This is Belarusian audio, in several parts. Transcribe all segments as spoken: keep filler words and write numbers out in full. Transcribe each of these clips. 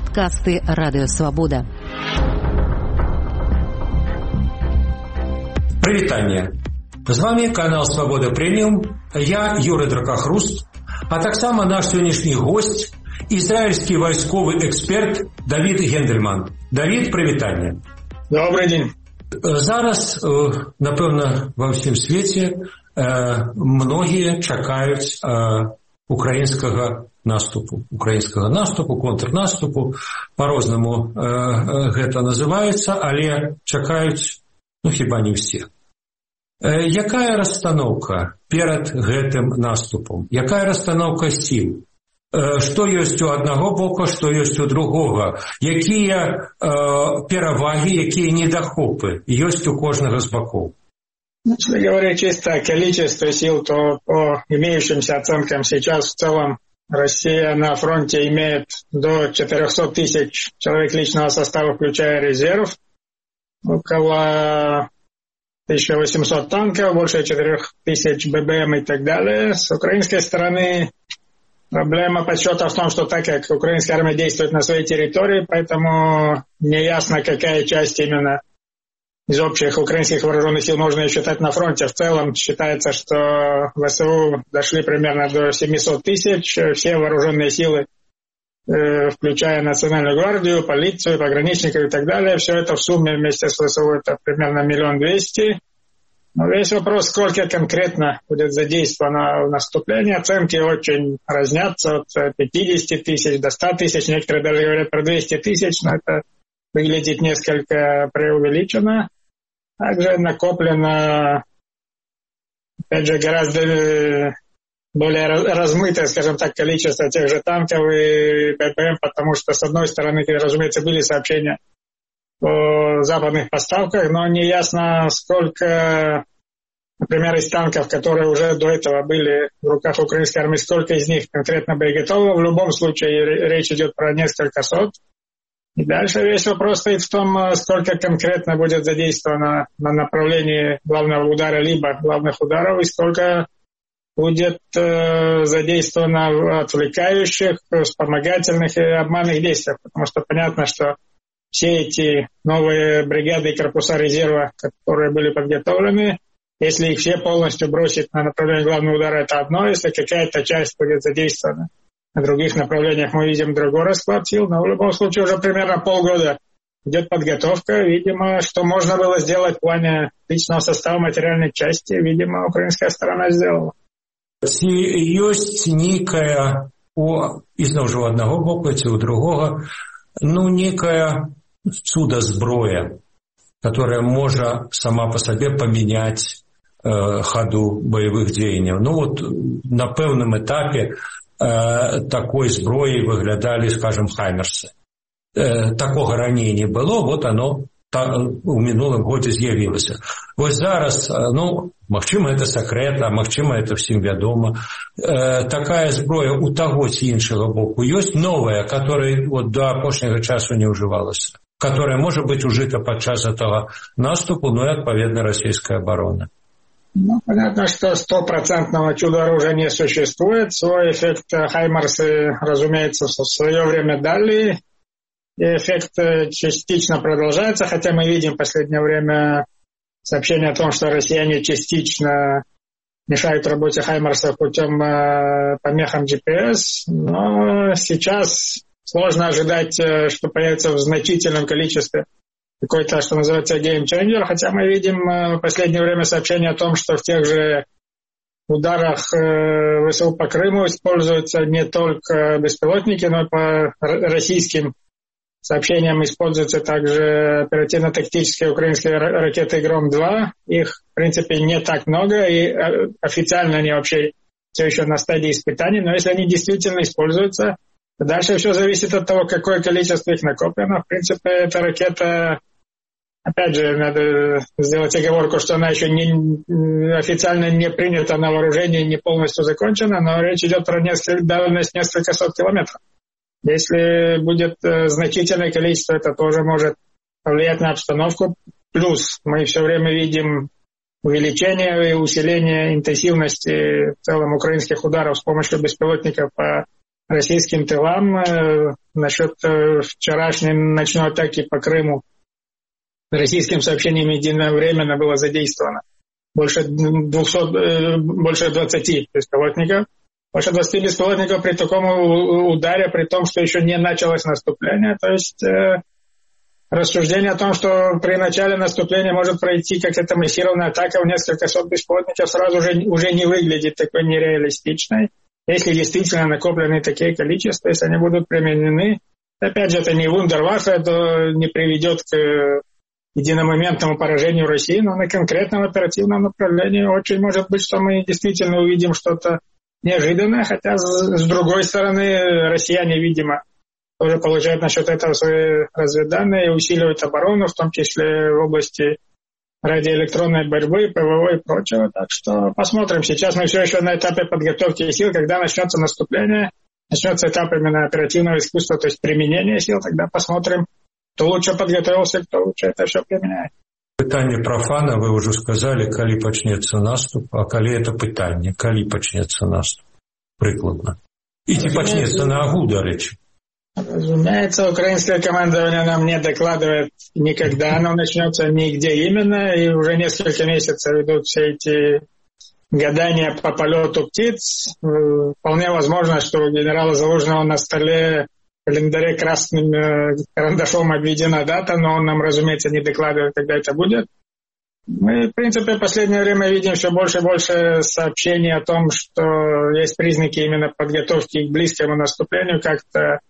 Падкасты Радыёвабода. Прывітанне. З вами канал Свабода Прэміум. Я Юрый Дракахруст, а таксама наш сённяшні госць, израильский вайсковы эксперт Давид Гендельман. Давид, прывітанне. Добрый день. Зараз, напэўна, ва ўсім свеце многія чакаюць украінскага наступу. Украінскага наступу, контрнаступу. По-рознаму гэта называецца, але чакаюць, ну, хіба не ўсе. Якая расстаноўка перад гэтым наступам? Якая расстаноўка сіл? Што ёсць у аднаго боку, што ёсць у другога? Якія э, перавагі, якія недахопы ёсць у кожнага з бакоў? Если говорить чисто о количестве сил, то по имеющимся оценкам сейчас в целом Россия на фронте имеет до четырехсот тысяч человек личного состава, включая резерв, около тысяча восемьсот танков, больше четырех тысяч ББМ и так далее. С украинской стороны проблема подсчета в том, что так как украинская армия действует на своей территории, поэтому неясно, какая часть именно из общих украинских вооруженных сил можно считать на фронте. В целом считается, что ВСУ дошли примерно до семисот тысяч. Все вооруженные силы, включая Национальную гвардию, полицию, пограничников и так далее, все это в сумме вместе с ВСУ это примерно миллион двести. Но весь вопрос, сколько конкретно будет задействовано в наступлении, оценки очень разнятся от пятидесяти тысяч до ста тысяч, некоторые даже говорят про двести тысяч, но это выглядит несколько преувеличенно. Также накоплено, опять же, гораздо более размытое, скажем так, количество тех же танков и БПМ, потому что, с одной стороны, разумеется, были сообщения о западных поставках, но не ясно, сколько, например, из танков, которые уже до этого были в руках украинской армии, сколько из них конкретно боеготовы. В любом случае речь идет про несколько сот. И дальше весь вопрос стоит в том, сколько конкретно будет задействовано на направлении главного удара, либо главных ударов, и сколько будет э, задействовано в отвлекающих, вспомогательных и обманных действиях. Потому что понятно, что все эти новые бригады и корпуса резерва, которые были подготовлены, если их все полностью бросить на направление главного удара, это одно. Если какая-то часть будет задействована на других направлениях, мы видим другой расклад сил. Но в любом случае уже примерно полгода идет подготовка. Видимо, что можно было сделать в плане личного состава материальной части, видимо, украинская сторона сделала. Ці ёсць нейкая у ізноў жа ў аднаго боку, ці ў другога, ну, некая цуда зброя, которая можа сама по сабе памяняць э, хаду баявых дзеянняў. Ну вот на пэўным этапе э, такой зброей выглядалі, скажем, хаймерсы. Э, такога раней не было, вот оно та, у мінулым годзе з'явілася. Вось зараз, ну, магчыма, это сакрэтна, магчыма, это всім вядома. Э, такая зброя у таго ці іншага боку ёсць новая, которая вот до апошняга часу не ўжывалася, которая может быть ужита падчас этого наступу, ну и, отповедно, российская оборона. Ну, понятно, что стопроцентного чудо-оружия не существует. Свой эффект хаймарсы, разумеется, в свое время дали. И эффект частично продолжается, хотя мы видим в последнее время сообщение о том, что россияне частично мешают работе хаймарсов путем э, помехам джи пи эс. Но сейчас сложно ожидать, что появится в значительном количестве какой-то, что называется, геймченджер, хотя мы видим в последнее время сообщение о том, что в тех же ударах ВСУ по Крыму используются не только беспилотники, но и по российским сообщениям используются также оперативно-тактические украинские ракеты «Гром-два». Их, в принципе, не так много, и официально они вообще все еще на стадии испытаний, но если они действительно используются, дальше все зависит от того, какое количество их накоплено. В принципе, эта ракета, опять же, надо сделать оговорку, что она еще не, официально не принята на вооружение, не полностью закончена, но речь идет про несколько, дальность несколько сот километров. Если будет значительное количество, это тоже может повлиять на обстановку. Плюс мы все время видим увеличение и усиление интенсивности в целом украинских ударов с помощью беспилотников по российским тылам. Э, насчет э, вчерашней ночной атаки по Крыму российским сообщением единовременно было задействовано больше двухсот, э, больше двадцати беспилотников. Больше двадцати беспилотников при таком ударе, при том, что еще не началось наступление. То есть э, рассуждение о том, что при начале наступления может пройти какая-то массированная атака в несколько сот беспилотников, сразу же уже не выглядит такой нереалистичной. Если действительно накоплены такие количества, если они будут применены, опять же, это не вундерваффе, это не приведет к единомоментному поражению России, но на конкретном оперативном направлении очень может быть, что мы действительно увидим что-то неожиданное, хотя с другой стороны россияне, видимо, тоже получают насчет этого свои разведданные и усиливают оборону, в том числе в области радиоэлектронной борьбы, ПВО и прочего. Так что посмотрим. Сейчас мы все еще на этапе подготовки сил. Когда начнется наступление, начнется этап именно оперативного искусства, то есть применения сил, тогда посмотрим, кто лучше подготовился, кто лучше это все применяет. Пытанне профана, вы уже сказали, калі пачнецца наступ, а калі это пытанне, калі пачнецца наступ, прыкладна. И ці пачнецца на агу, до речи. Разумеется, украинское командование нам не докладывает никогда, оно начнется нигде именно, и уже несколько месяцев идут все эти гадания по полету птиц. Вполне возможно, что у генерала Залужного на столе в календаре красным карандашом обведена дата, но он нам, разумеется, не докладывает, когда это будет. Мы, в принципе, в последнее время видим все больше и больше сообщений о том, что есть признаки именно подготовки к близкому наступлению, как-то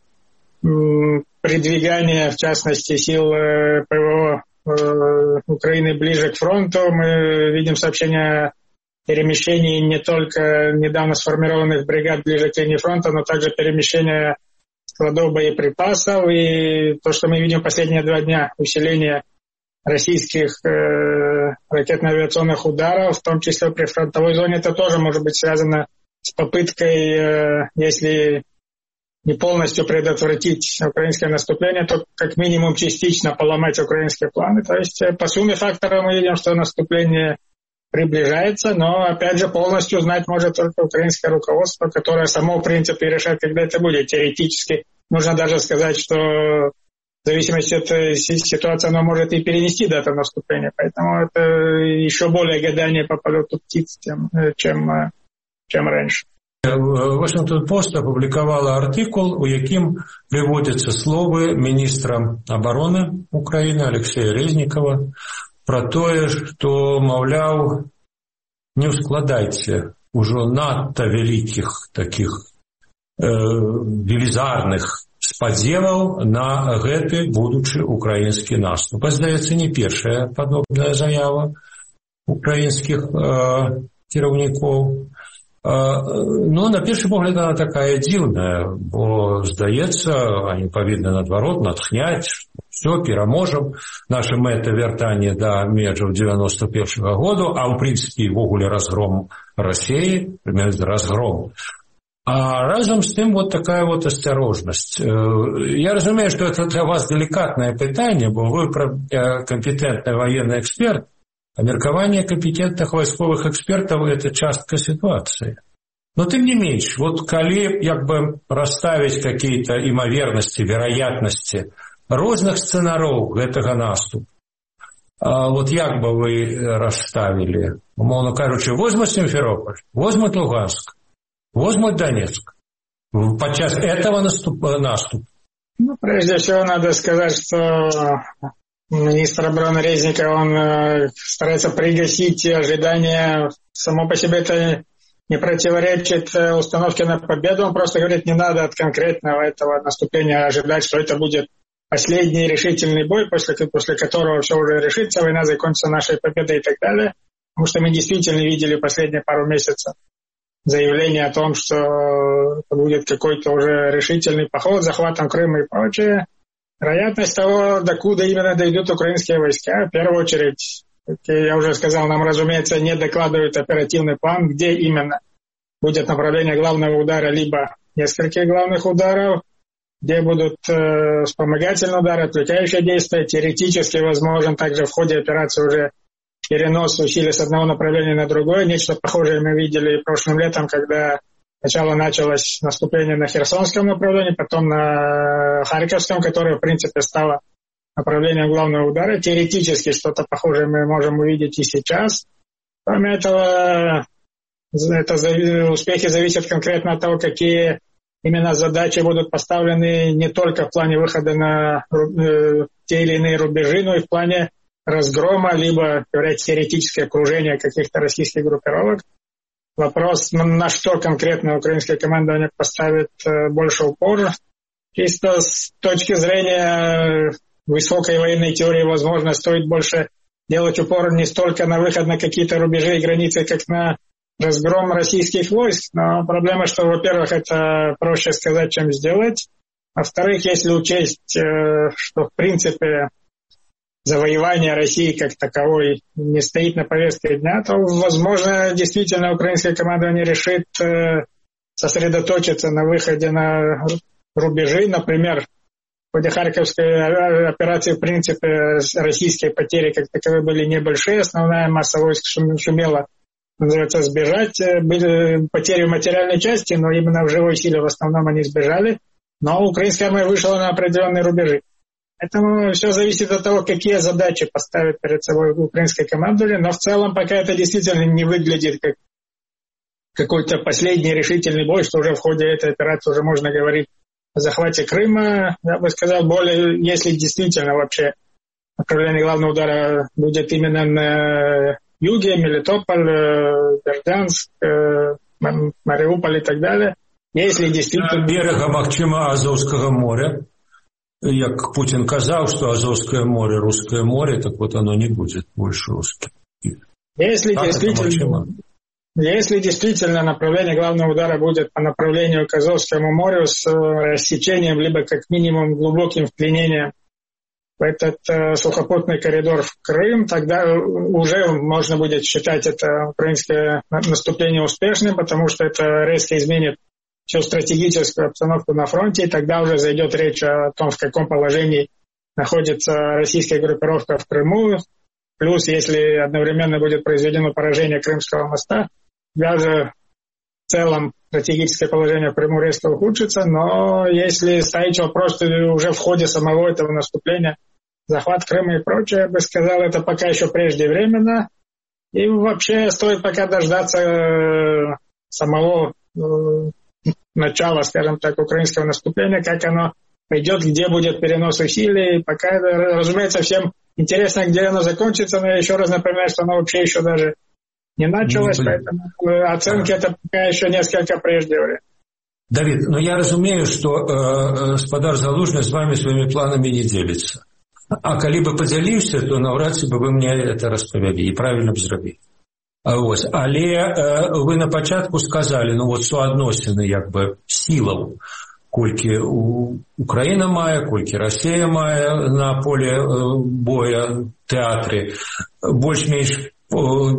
продвигание, в частности, сил ПВО Украины ближе к фронту. Мы видим сообщения о перемещении не только недавно сформированных бригад ближе к линии фронта, но также перемещение складов боеприпасов. И то, что мы видим последние два дня, усиление российских э, ракетно-авиационных ударов, в том числе при фронтовой зоне, это тоже может быть связано с попыткой, э, если не полностью предотвратить украинское наступление, то как минимум частично поломать украинские планы. То есть по сумме факторов мы видим, что наступление приближается, но опять же полностью знать может только украинское руководство, которое само в принципе решает, когда это будет. Теоретически нужно даже сказать, что в зависимости от ситуации оно может и перенести дату наступления. Поэтому это еще более гадание по полету птиц, чем, чем, чем раньше. Вашингтон-Пост опубликовала артикул, у якім приводятся словы министра обороны Украины Алексея Резникова про тое, что, маўляў, не ускладайте уже надто великих таких э, велизарных спадзеваў на гэты будучы украинский наступ. Здаецца, не першая подобная заява украинских э, кіраўнікоў. Ну, на першы погляд, она такая дзіўная, бо, здаецца, они павінны, наадварот, натхняць, все, пераможам, наша мэта вяртанне да межаў девяносто первого году, а, в принципе, ввогуле разгром России, разгром. А разом с тем вот такая вот осторожность. Я разумею, что это для вас деликатное пытанне, бо вы компетентный военный эксперт, а меркаванне компетентных вайсковых экспертов – это частка ситуации. Но тем не меньше, вот калі як бы расставить какие-то имоверности, вероятности розных сценароў гэтага наступу, вот як бы вы расставили? Умовно кажучи, возьмут Симферополь, возьмут Луганск, возьмут Донецк. Подчас этого наступа, наступа. Ну, прежде всего, надо сказать, что министр обороны Резников, он э, старается пригасить ожидания. Само по себе это не противоречит э, установке на победу. Он просто говорит, не надо от конкретного этого наступления ожидать, что это будет последний решительный бой, после, после которого все уже решится, война закончится нашей победой и так далее. Потому что мы действительно видели последние пару месяцев заявление о том, что это будет какой-то уже решительный поход с захватом Крыма и прочее. Вероятность того, докуда именно дойдут украинские войска, в первую очередь, как я уже сказал, нам, разумеется, не докладывают оперативный план, где именно будет направление главного удара, либо нескольких главных ударов, где будут э, вспомогательные удары, отвлекающие действия. Теоретически возможен также в ходе операции уже перенос усилий с одного направления на другое. Нечто похожее мы видели прошлым летом, когда Сначала началось наступление на Херсонском направлении, потом на Харьковском, которое, в принципе, стало направлением главного удара. Теоретически что-то похожее мы можем увидеть и сейчас. Кроме этого, это успехи зависят конкретно от того, какие именно задачи будут поставлены не только в плане выхода на э, те или иные рубежи, но и в плане разгрома, либо, говоря, теоретическое окружение каких-то российских группировок. Вопрос, на что конкретно украинская командование поставит э, больше упор. Чисто с точки зрения высокой военной теории, возможно, стоит больше делать упор не столько на выход на какие-то рубежи и границы, как на разгром российских войск. Но проблема, что, во-первых, это проще сказать, чем сделать. Во-вторых, если учесть, что, в принципе, завоевание России как таковой не стоит на повестке дня, то, возможно, действительно украинское командование решит сосредоточиться на выходе на рубежи. Например, в ходе Харьковской операции, в принципе, российские потери как таковые были небольшие. Основная масса войск сумела, называется, сбежать. Были потери в материальной части, но именно в живой силе в основном они сбежали. Но украинская армия вышла на определенные рубежи. Поэтому все зависит от того, какие задачи поставит перед собой украинское командование. Но в целом пока это действительно не выглядит как какой-то последний решительный бой, что уже в ходе этой операции уже можно говорить о захвате Крыма. Я бы сказал, более, если действительно вообще направление главного удара будет именно на юге, Мелитополь, Бердянск, Мариуполь и так далее. Если действительно... Берега Макчима Азовского моря. Як Путин казал, что Азовское море, Русское море, так вот оно не будет больше русским. Если действительно... Если действительно направление главного удара будет по направлению к Азовскому морю с рассечением, либо как минимум глубоким вклинением в этот э, сухопутный коридор в Крым, тогда уже можно будет считать это украинское наступление успешным, потому что это резко изменит всю стратегическую обстановку на фронте, и тогда уже зайдет речь о том, в каком положении находится российская группировка в Крыму. Плюс, если одновременно будет произведено поражение Крымского моста, даже в целом стратегическое положение в Крыму резко ухудшится, но если ставить вопрос уже в ходе самого этого наступления, захват Крыма и прочее, я бы сказал, это пока еще преждевременно. И вообще стоит пока дождаться самого начала, скажем так, украинского наступления, как оно пойдет, где будет перенос усилий. Пока, разумеется, всем интересно, где оно закончится, но я еще раз напоминаю, что оно вообще еще даже не началось, не поэтому оценки а. это пока еще несколько прежде. Давид, ну я разумею, что э, господар Залужный с вами своими планами не делится. А коли бы поделился, то навряд ли бы вы мне это распавялі и правильно б зрабілі. Ось. Але э, вы на початку сказали, ну вот суадносіны як бы сілаў, колькі Украина мае, колькі Россия мае на поле э, боя тэатры, больш-менш э,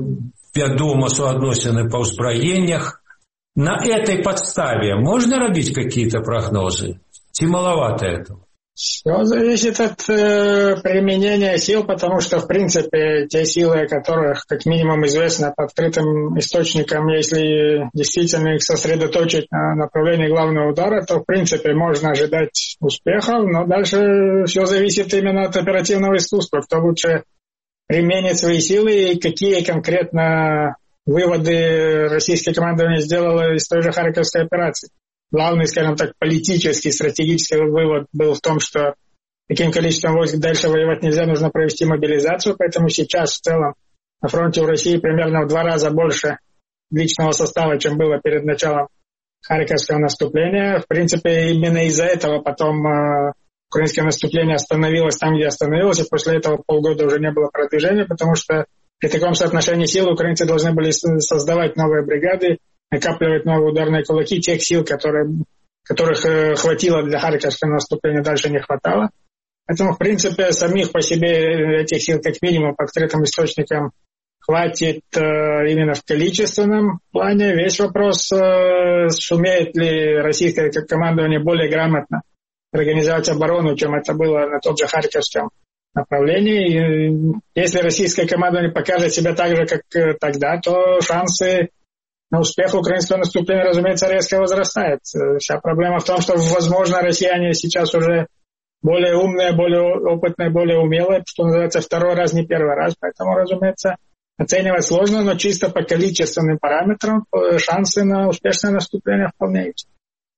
вядома суадносіны па ўзбраеннях. На этой подставе можно робить какие-то прогнозы? Ці маловато этого? Все зависит от э, применения сил, потому что, в принципе, те силы, о которых, как минимум, известно по открытым источникам, если действительно их сосредоточить на направлении главного удара, то, в принципе, можно ожидать успехов, но дальше все зависит именно от оперативного искусства, кто лучше применит свои силы и какие конкретно выводы российское командование сделало из той же Харьковской операции. Главный, скажем так, политический, стратегический вывод был в том, что таким количеством войск дальше воевать нельзя, нужно провести мобилизацию, поэтому сейчас в целом на фронте у России примерно в два раза больше личного состава, чем было перед началом Харьковского наступления. В принципе, именно из-за этого потом э, украинское наступление остановилось там, где остановилось, и после этого полгода уже не было продвижения, потому что при таком соотношении сил украинцы должны были создавать новые бригады, накапливать новые ударные кулаки, тех сил, которые, которых э, хватило для Харьковского наступления, дальше не хватало. Поэтому, в принципе, самих по себе этих сил, как минимум, по открытым источникам, хватит э, именно в количественном плане. Весь вопрос, э, сумеет ли российское командование более грамотно организовать оборону, чем это было на тот же Харьковском направлении. И если российское командование покажет себя так же, как тогда, то шансы но успех украинского наступления, разумеется, резко возрастает. Вся проблема в том, что, возможно, россияне сейчас уже более умные, более опытные, более умелые, что называется, второй раз, не первый раз. Поэтому, разумеется, оценивать сложно, но чисто по количественным параметрам шансы на успешное наступление вполне есть.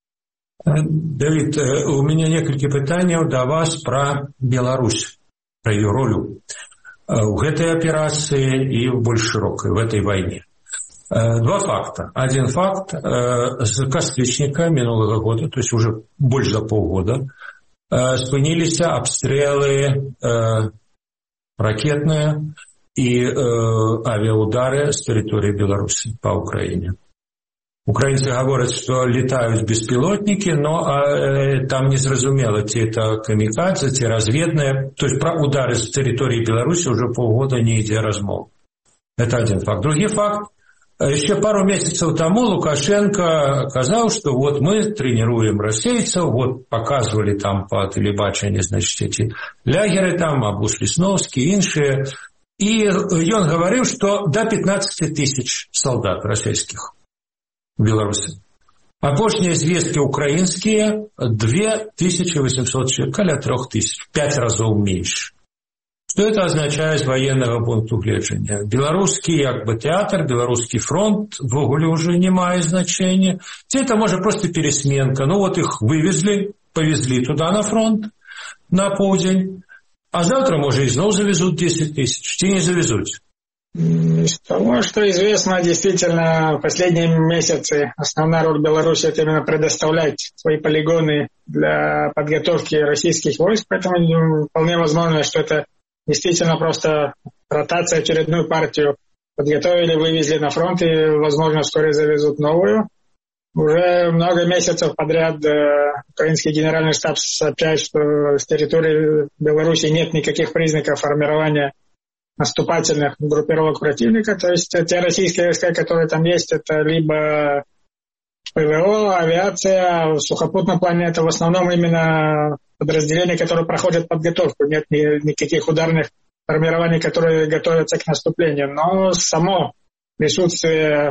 Давид, у меня несколько пытаний до вас про Беларусь, про ее роль в этой операции и в более широкой, в этой войне. Два факта. Один факт. С кастрычника минулого года, то есть уже больше за полгода, спынились обстрелы ракетные и авиаудары с территории Беларуси по Украине. Украинцы говорят, что летают беспилотники, но э, там не зразумело, те это камикадзе, те разведные. То есть про удары с территории Беларуси уже полгода не идет размов. Это один факт. Другой факт. Еще пару месяцев тому Лукашенко сказал, что вот мы тренируем российцев, вот показывали там по телебачению, значит, эти лягеры там, Абус Лесновский, иншие. И он говорил, что до пятнадцати тысяч солдат российских в Беларуси. А поздние известки украинские две тысячи восемьсот человек, или три тысячи, пять разов меньше. Что это означает с военного пункта гледжання? Белорусский как бы театр, белорусский фронт в огуле уже не имеет значения. Это может просто пересменка. Ну вот их вывезли, повезли туда на фронт на полдень, а завтра, может, и снова завезут десять тысяч. Те не завезут. Из того, что известно, действительно, в последние месяцы основная роль Беларуси – это именно предоставлять свои полигоны для подготовки российских войск, поэтому вполне возможно, что это действительно просто ротация, очередную партию подготовили, вывезли на фронт и, возможно, вскоре завезут новую. Уже много месяцев подряд э, украинский генеральный штаб сообщает, что с территории Беларуси нет никаких признаков формирования наступательных группировок противника. То есть те российские войска, которые там есть, это либо ПВО, авиация, в сухопутном плане это в основном именно подразделения, которые проходят подготовку. Нет ни, никаких ударных формирований, которые готовятся к наступлению. Но само присутствие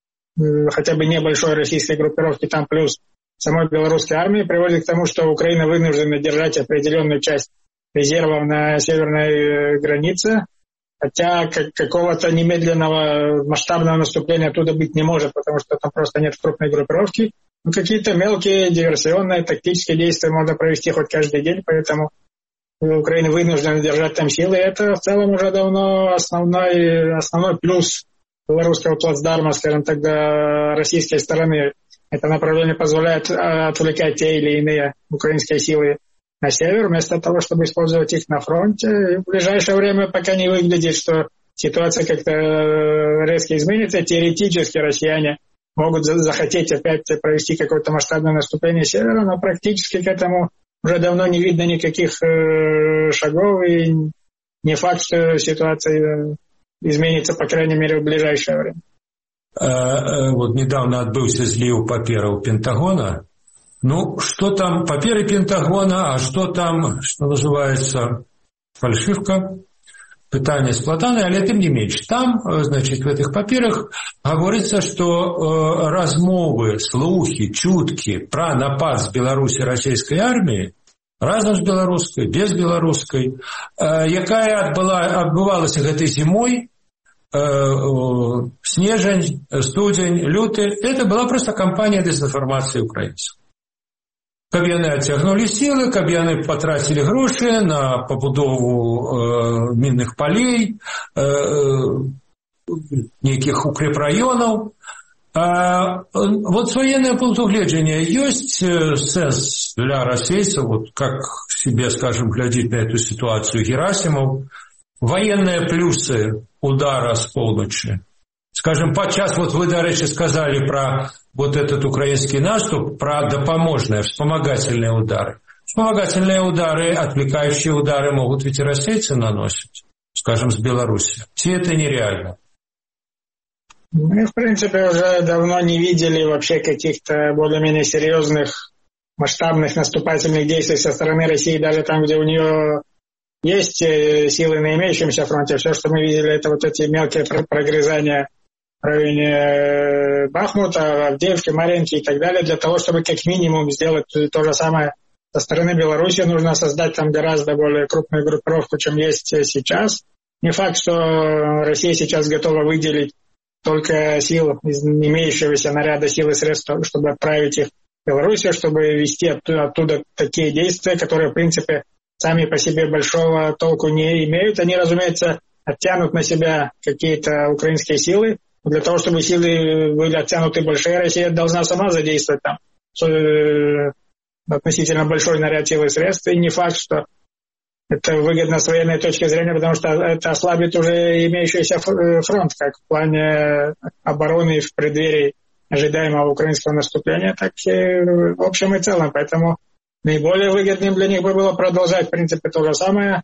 хотя бы небольшой российской группировки там плюс самой белорусской армии приводит к тому, что Украина вынуждена держать определенную часть резервов на северной границе, хотя какого-то немедленного масштабного наступления оттуда быть не может, потому что там просто нет крупной группировки. Но какие-то мелкие диверсионные, тактические действия можно провести хоть каждый день, поэтому Украина вынуждена держать там силы. И это в целом уже давно основной, основной плюс белорусского плацдарма, скажем так, до российской стороны. Это направление позволяет отвлекать те или иные украинские силы на север, вместо того, чтобы использовать их на фронте. И в ближайшее время пока не выглядит, что ситуация как-то резко изменится. Теоретически россияне могут захотеть опять провести какое-то масштабное наступление севера, но практически к этому уже давно не видно никаких шагов, и не факт, что ситуация изменится, по крайней мере, в ближайшее время. А, вот недавно отбылся злив паперов Пентагона. Ну, что там, паперы Пентагона, а что там, что называется, фальшивка, питание складане, але тем не меньше. Там, значит, в этих паперах говорится, что э, размовы, слухи, чутки про напад с Беларуси российской армии, разом с белорусской, без белорусской, э, якая отбыла, отбывалась этой зимой, э, снежень, студень, люты, это была просто кампания дезинформации украинцев. Каб яны адцягнулі сілы, каб яны патрацілі грошы на пабудову э, мінных палей, э, нейкіх укрепраёнаў. А, вот с военного пункта гледжання ёсць сэнс для расейцаў, вот как себе, скажем, глядзіць на эту ситуацию Герасимов, военные плюсы удара с полночи. Скажем, подчас, вот вы, до речи, сказали про вот этот украинский наступ, про допоможные, вспомогательные удары. Вспомогательные удары, отвлекающие удары могут ведь и российцы наносить, скажем, с Беларуси. Все это нереально. Мы, в принципе, уже давно не видели вообще каких-то более-менее серьезных масштабных наступательных действий со стороны России, даже там, где у нее есть силы на имеющемся фронте. Все, что мы видели, это вот эти мелкие прогрызания в районе Бахмута, Авдеевки, Марьинки и так далее, для того, чтобы как минимум сделать то же самое со стороны Беларуси. Нужно создать там гораздо более крупную группировку, чем есть сейчас. Не факт, что Россия сейчас готова выделить только сил из имеющегося наряда сил и средств, чтобы отправить их в Белоруссию, чтобы вести оттуда, оттуда такие действия, которые, в принципе, сами по себе большого толку не имеют. Они, разумеется, оттянут на себя какие-то украинские силы. Для того, чтобы силы были оттянуты большие, Россия должна сама задействовать там относительно большой наряд сил и средств. И не факт, что это выгодно с военной точки зрения, потому что это ослабит уже имеющийся фронт, как в плане обороны в преддверии ожидаемого украинского наступления, так и в общем и целом. Поэтому наиболее выгодным для них бы было продолжать, в принципе, то же самое,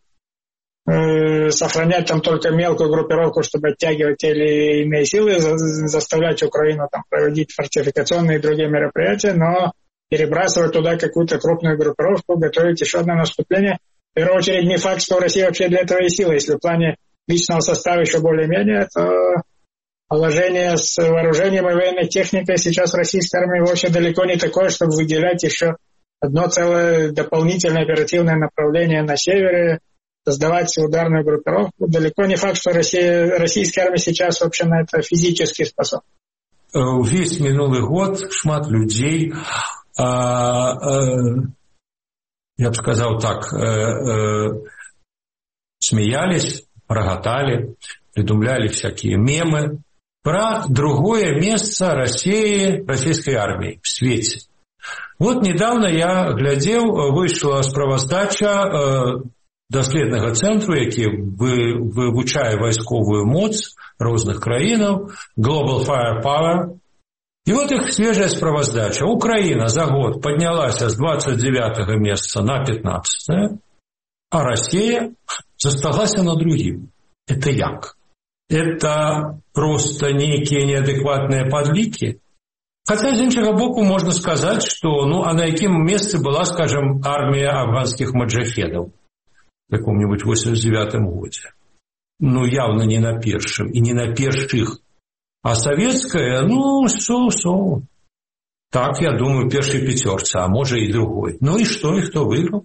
э, сохранять там только мелкую группировку, чтобы оттягивать те или иные силы, за, заставлять Украину там проводить фортификационные и другие мероприятия, но перебрасывать туда какую-то крупную группировку, готовить еще одно наступление. В первую очередь, не факт, что в России вообще для этого и сила. Если в плане личного состава еще более-менее, то положение с вооружением и военной техникой сейчас в российской армии вообще далеко не такое, чтобы выделять еще одно целое дополнительное оперативное направление на севере, создавать ударную группировку. Далеко не факт, что Россия, российская армия сейчас вообще на это физически способна. Весь минулый год шмат людей, а, а, я бы сказал так, а, а, смеялись, рогатали, придумляли всякие мемы про другое место России, российской армии в свете. Вот недавно я глядел, вышла справаздача даследнага цэнтру, які вывучае вайсковую моц розных краінаў, Global Firepower. И вот их свежая справаздача. Украина за год поднялась с двадцать девятого места на пятнадцатое, а Россия засталась на другим. Это як? Это просто некие неадекватные подлики? Хотя, с іншага боку, можно сказать, что, ну, а на якім месте была, скажем, армия афганских маджахедов в каком-нибудь восемьдесят девятом году. Ну, явно не на першем и не на перших. А советская, ну, со-со. Так, я думаю, першей пятерцы, а может и другой. Ну и что, и кто выиграл?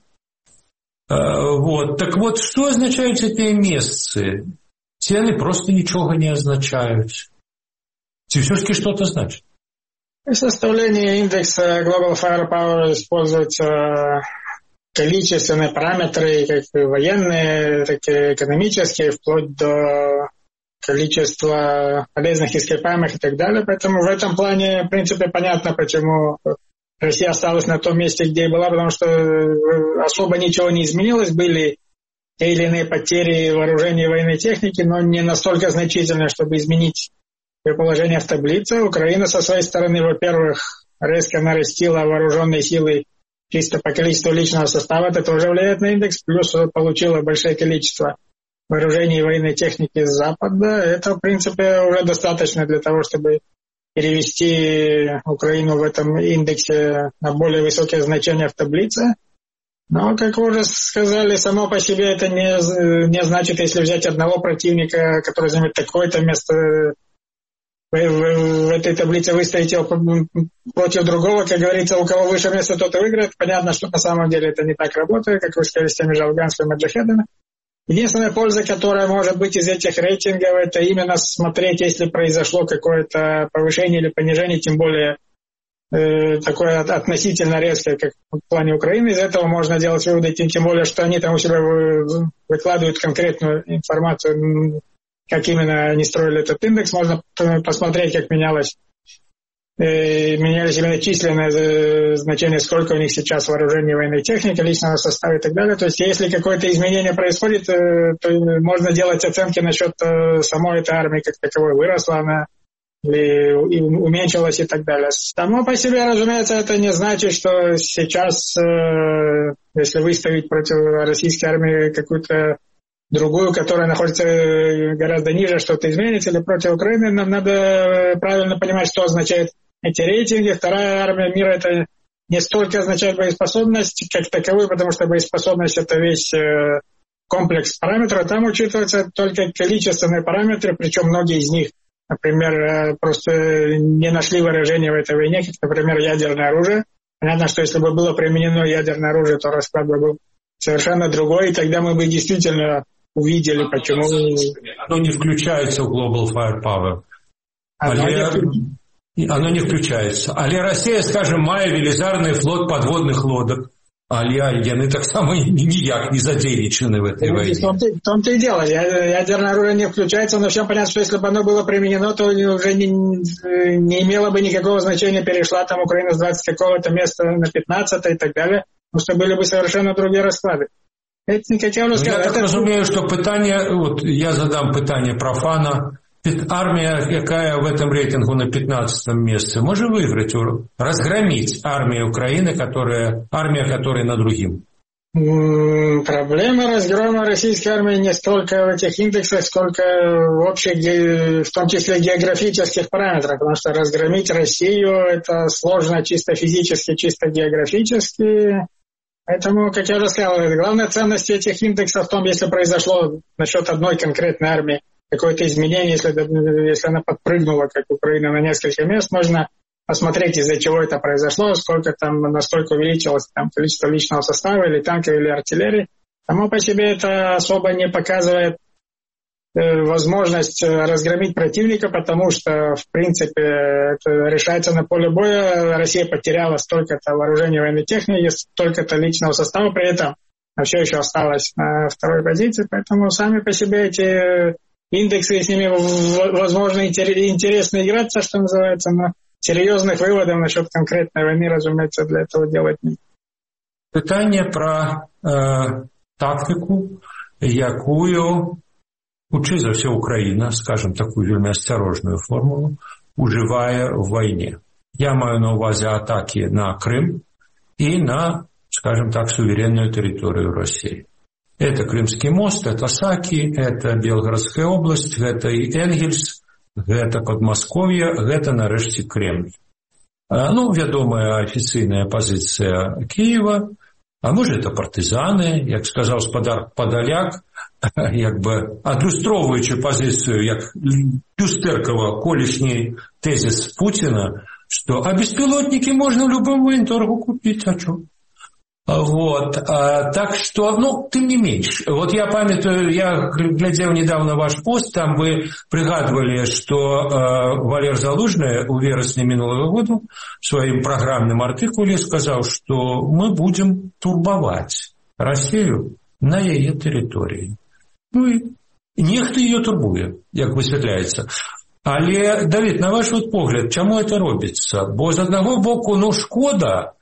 А, вот. Так вот, что означают эти месяцы? Цены просто ничего не означают. Все-таки что-то значит. При составлении индекса Global Firepower используются количественные параметры, как военные, так и экономические, вплоть до количества полезных ископаемых и так далее. Поэтому в этом плане, в принципе, понятно, почему Россия осталась на том месте, где и была, потому что особо ничего не изменилось. Были те или иные потери вооружения и военной техники, но не настолько значительные, чтобы изменить положение в таблице. Украина со своей стороны, во-первых, резко нарастила вооруженные силы чисто по количеству личного состава. Это тоже влияет на индекс. Плюс получила большое количество вооружений и военной техники с Запада. Это, в принципе, уже достаточно для того, чтобы перевести Украину в этом индексе на более высокие значения в таблице. Но, как вы уже сказали, само по себе это не, не значит, если взять одного противника, который займет такое-то место в, в, в этой таблице, выставить его против другого, как говорится, у кого выше место, тот и выиграет. Понятно, что на самом деле это не так работает, как вы сказали, с теми же афганскими маджахедами. Единственная польза, которая может быть из этих рейтингов, это именно смотреть, если произошло какое-то повышение или понижение, тем более э, такое относительно резкое, как в плане Украины. Из этого можно делать выводы, тем, тем более, что они там у себя выкладывают конкретную информацию, как именно они строили этот индекс. Можно посмотреть, как менялось, э, менялись именно численные значения, сколько у них сейчас вооружений, военной техники, личного состава и так далее. То есть, если какое-то изменение происходит, э, то можно делать оценки насчет э, самой этой армии, как таковой, выросла она или уменьшилась и так далее. Само по себе, разумеется, это не значит, что сейчас, э, если выставить против российской армии какую-то другую, которая находится гораздо ниже, что-то изменится, или против Украины, нам надо правильно понимать, что означает эти рейтинги. Вторая армия мира — это не столько означает боеспособность как таковую, потому что боеспособность — это весь комплекс параметров. Там учитываются только количественные параметры, причем многие из них например, просто не нашли выражения в этой войне, как, например, ядерное оружие. Понятно, что если бы было применено ядерное оружие, то расклад бы был совершенно другой, и тогда мы бы действительно увидели, почему... Оно не включается в Global Firepower. Оно, Але... не... Оно не включается. Але Россия, скажем, мае велизарный флот подводных лодок. Але яны таксама ніяк не задейничаны в этой войне. В том-то, в том-то и дело. Ядерное оружие не включается, но всем понятно, что если бы оно было применено, то уже не, не имело бы никакого значения, перешла там Украина с двадцать какого-то места на пятнадцатое и так далее, потому что были бы совершенно другие расклады. Это, как я уже сказал, я так это... разумею, что пытание, вот я задам пытание профана. Армия, якая в этом рейтингу на пятнадцатом месте, может выиграть, разгромить армию Украины, которая, армия которой на другим? Проблема разгрома российской армии не столько в этих индексах, сколько в общих, в том числе географических параметрах, потому что разгромить Россию это сложно чисто физически, чисто географически. Поэтому, как я уже сказал, главная ценность этих индексов в том, если произошло насчет одной конкретной армии какое-то изменение, если, если она подпрыгнула, как Украина, на несколько мест, можно посмотреть, из-за чего это произошло, сколько там, насколько увеличилось там количество личного состава, или танков, или артиллерии. Само по себе это особо не показывает э, возможность разгромить противника, потому что, в принципе, это решается на поле боя. Россия потеряла столько-то вооружения, военной техники, столько-то личного состава, при этом она все еще осталась на второй позиции, поэтому сами по себе эти индексы, с ними возможно интересно играться, что называется, но серьезных выводов насчет конкретной войны, разумеется, для этого делать нет. Питання про э, тактику, якую, хутчэй за ўсё, Украина, скажем, такую вельмі асцярожную формулу, уживае в войне. Я маю на увазе атаки на Крым и на, скажем так, суверенную территорию России. Это Крымский мост, это Саки, это Белгородская область, это и Энгельс, это Подмосковье, это, нарэшце, Кремль. Ну, вядомая афіцыйная пазіцыя Киева, а может, это партызаны, як сказаў спадар Падаляк, як бы адлюстроўваючы пазіцыю, як Люстэркава колішні тезіс Путина, что а беспилотники можно в любом военторгу купить, а что? Вот, а, так что, ну, тым не менш. Вот я памятаю, я глядел недавно ваш пост, там вы пригадывали, что э, Валер Залужный у вересня минулого года в своем программном артикуле сказал, что мы будем турбовать Россию на ее территории. Ну и нехто ее турбуе, як высвятляется. Але, Давид, на ваш вот погляд, чему это робится? Бо з одного боку, ну, шкода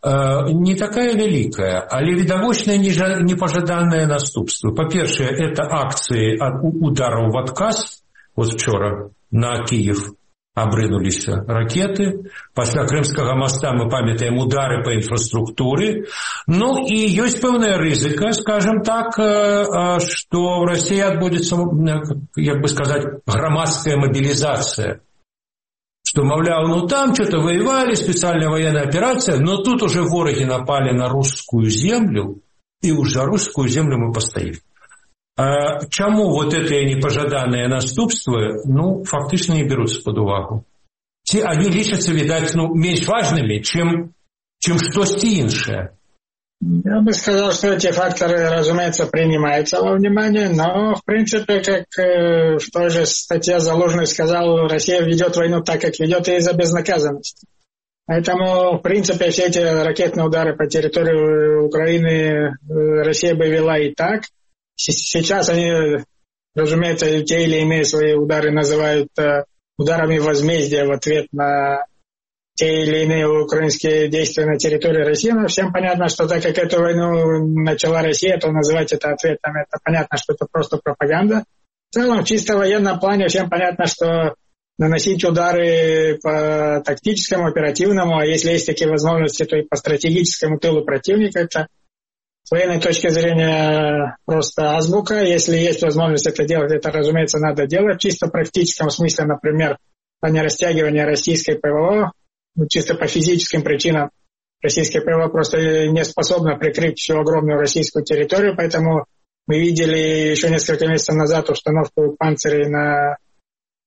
не такая вялікая, але відавочнае непажаданае наступства. Па-першае, это акции удараў в отказ. Вот вчора на Киев абрынуліся ракеты. Пасля Крымскага моста мы памятаем удары по инфраструктуре. Ну и есть пэўная рызыка, скажем так, что в России отбудется, как бы сказать, громадская мобилизация. Что, мовляв, ну там что-то воевали, специальная военная операция, но тут уже вороги напали на русскую землю, и уж за русскую землю мы постоим. А чему вот это непожаданные наступства, ну, фактически не берутся под увагу? Те, они лічатся, видать, ну, меньше важными, чем, чем что-то иншее. Я бы сказал, что эти факторы, разумеется, принимаются во внимание, но, в принципе, как э, в той же статье Залужный сказал, Россия ведет войну так, как ведет, и из-за безнаказанности. Поэтому, в принципе, все эти ракетные удары по территории Украины Россия бы вела и так. Сейчас они, разумеется, те или иные свои удары называют э, ударами возмездия в ответ на те или иные украинские действия на территории России, но всем понятно, что так как эту войну начала Россия, то называть это ответом, это понятно, что это просто пропаганда. В целом, в чисто военном плане всем понятно, что наносить удары по тактическому, оперативному, а если есть такие возможности, то и по стратегическому тылу противника, это с военной точки зрения просто азбука. Если есть возможность это делать, это, разумеется, надо делать. В чисто практическом смысле, например, в плане растягивания российской ПВО, чисто по физическим причинам российская ПВО просто не способна прикрыть всю огромную российскую территорию, поэтому мы видели еще несколько месяцев назад установку панцирей на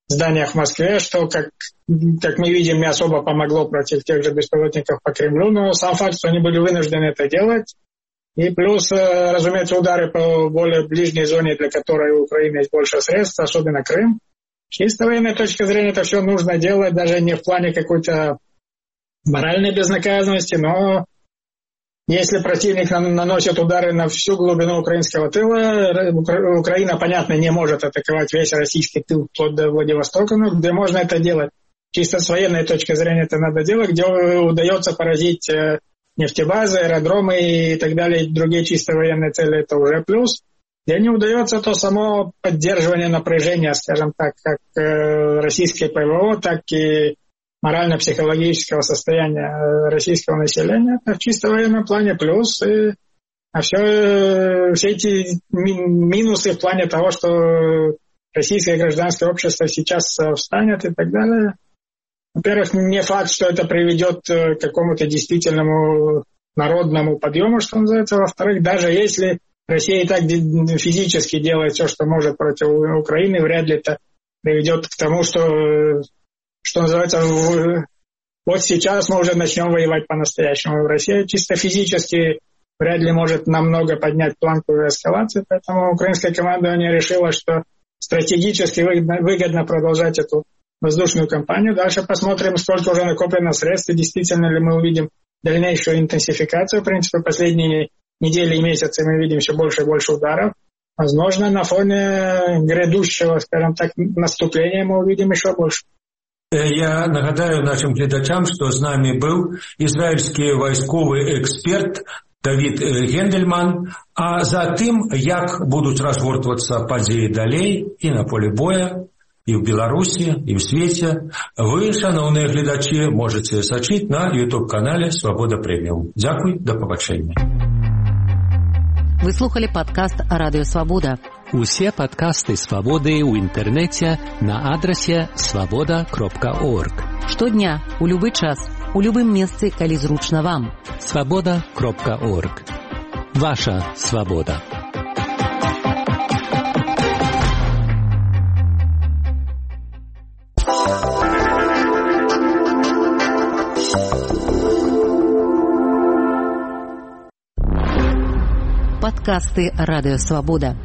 зданиях в Москве, что, как, как мы видим, не особо помогло против тех же беспилотников по Кремлю, но сам факт, что они были вынуждены это делать, и плюс, разумеется, удары по более ближней зоне, для которой у Украины есть больше средств, особенно Крым. С чисто военной точки зрения это все нужно делать, даже не в плане какой-то моральной безнаказанности, но если противник наносит удары на всю глубину украинского тыла, Украина, понятно, не может атаковать весь российский тыл вплоть до Владивостока, но где можно это делать? Чисто с военной точки зрения это надо делать, где удается поразить нефтебазы, аэродромы и так далее, и другие чисто военные цели, это уже плюс. Где не удается, то само поддерживание напряжения, скажем так, как российской ПВО, так и морально-психологического состояния российского населения, это в чисто военном плане плюс. И, а все, все эти минусы в плане того, что российское гражданское общество сейчас встанет и так далее. Во-первых, не факт, что это приведет к какому-то действительному народному подъему, что называется. Во-вторых, даже если Россия и так физически делает все, что может против Украины, вряд ли это приведет к тому, что Что называется, вот сейчас мы уже начнем воевать по-настоящему. Россия чисто физически вряд ли может намного поднять планку эскалации, поэтому украинское командование решило, что стратегически выгодно, выгодно продолжать эту воздушную кампанию. Дальше посмотрим, сколько уже накоплено средств, и действительно ли мы увидим дальнейшую интенсификацию. В принципе, последние недели и месяцы мы видим все больше и больше ударов. Возможно, на фоне грядущего, скажем так, наступления мы увидим еще больше. Я нагадаю нашим глядачам, што з намі быў ізраільскі вайсковы эксперт Давід Гендельман, а затым, як будуць разгортвацца падзеі далей і на поле боя, і ў Беларусі, і ў свеце, вы, шановныя глядачі, можаце сачыць на ютуб-канале «Свабода Прэміум». Дзякуй, да пабачэння. Вы слухали падкаст «Радыё Свабода». Усе падкасты «Свабоды» ў інтэрнэце на адрасе свабода кропка орг. Штодня, у любы час, у любым месцы, калі зручна вам. свабода кропка орг. Ваша свабода. Падкасты «Радыё Свабода».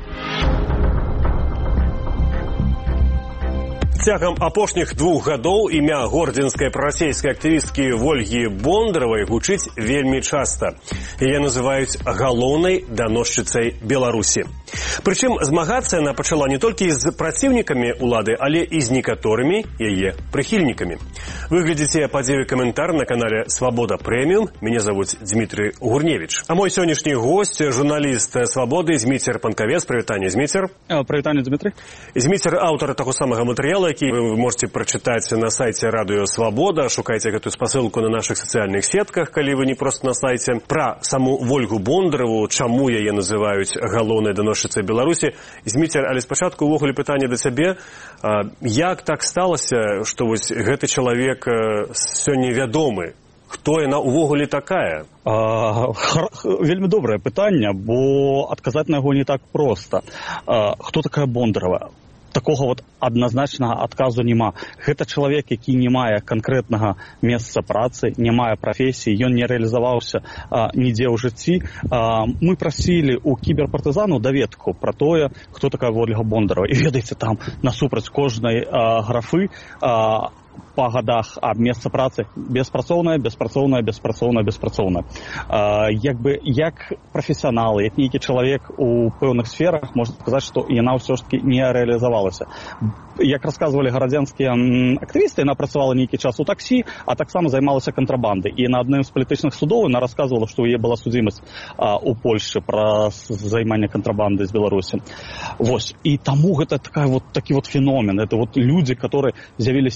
Цягам апошніх двух гадоў імя гордзенскай прарасейскай актывісткі Вольгі Бондаравай гучыць вельмі часта. Яе называюць галоўнай даносчыцай Беларусі. Прычым змагацца яна пачала не толькі з праціўнікамі ўлады, але і з некаторымі яе прыхільнікамі. Вы глядзіце падзею каментар на канале «Свабода Прэміум». Мяне завуць Дмітрый Гурневіч. А мой сённяшні госць, журналіст «Свабоды» Зміцер Панкавец. Прывітанне, Зміцер. Прывітанне, Дмітрый. Зміцер — аўтар таго самага матэрыялу, які вы можете прачытаць на сайце «Радыё Свабода». Шукайце гэтую спасылку на нашых сацыяльных сетках, калі вы не проста на сайце. Пра саму Вольгу Бондараву, чаму яе называюць галоўнай даносчыцай Беларусі. Зміцер, але спачатку увогуле пытанне да цябе. Як так сталася, што вось гэты чалавек сёння вядомы? Хто яна увогуле такая? А, вельмі добрае пытанне, бо адказаць на яго не так проста. А, хто такая Бондарава? Такога вот адназначнага адказу няма. Гэта чалавек, які не мае канкрэтнага месца працы, не мае прафесіі, ён не рэалізаваўся а, нідзе ў жыцці. А, мы прасілі ў кіберпартызану даведку пра тое, хто такая Вольга Бондарава. І ведаеце, там насупраць кожнай а, графы а, па гадах аб месца працы беспрацоўная, беспрацоўная, беспрацоўная, беспрацоўная. А, як бы, як прафесіянал, як нейкі чалавек у пэўных сферах, можна сказаць, што яна ўсё ж таки не рэалізавалася. Як расказвалі гарадзенскія актывісты, яна працавала нейкі час у таксі, а таксама займалася кантрабандай. І на адным з палітычных судоў яна расказвала, што ў яе была судзімасць а, у Польшы пра займанне кантрабандай з Беларусі. Вось. І таму гэта такая вот, такі вот феномен. Это вот людзі, которые з'явіліся ниоткуда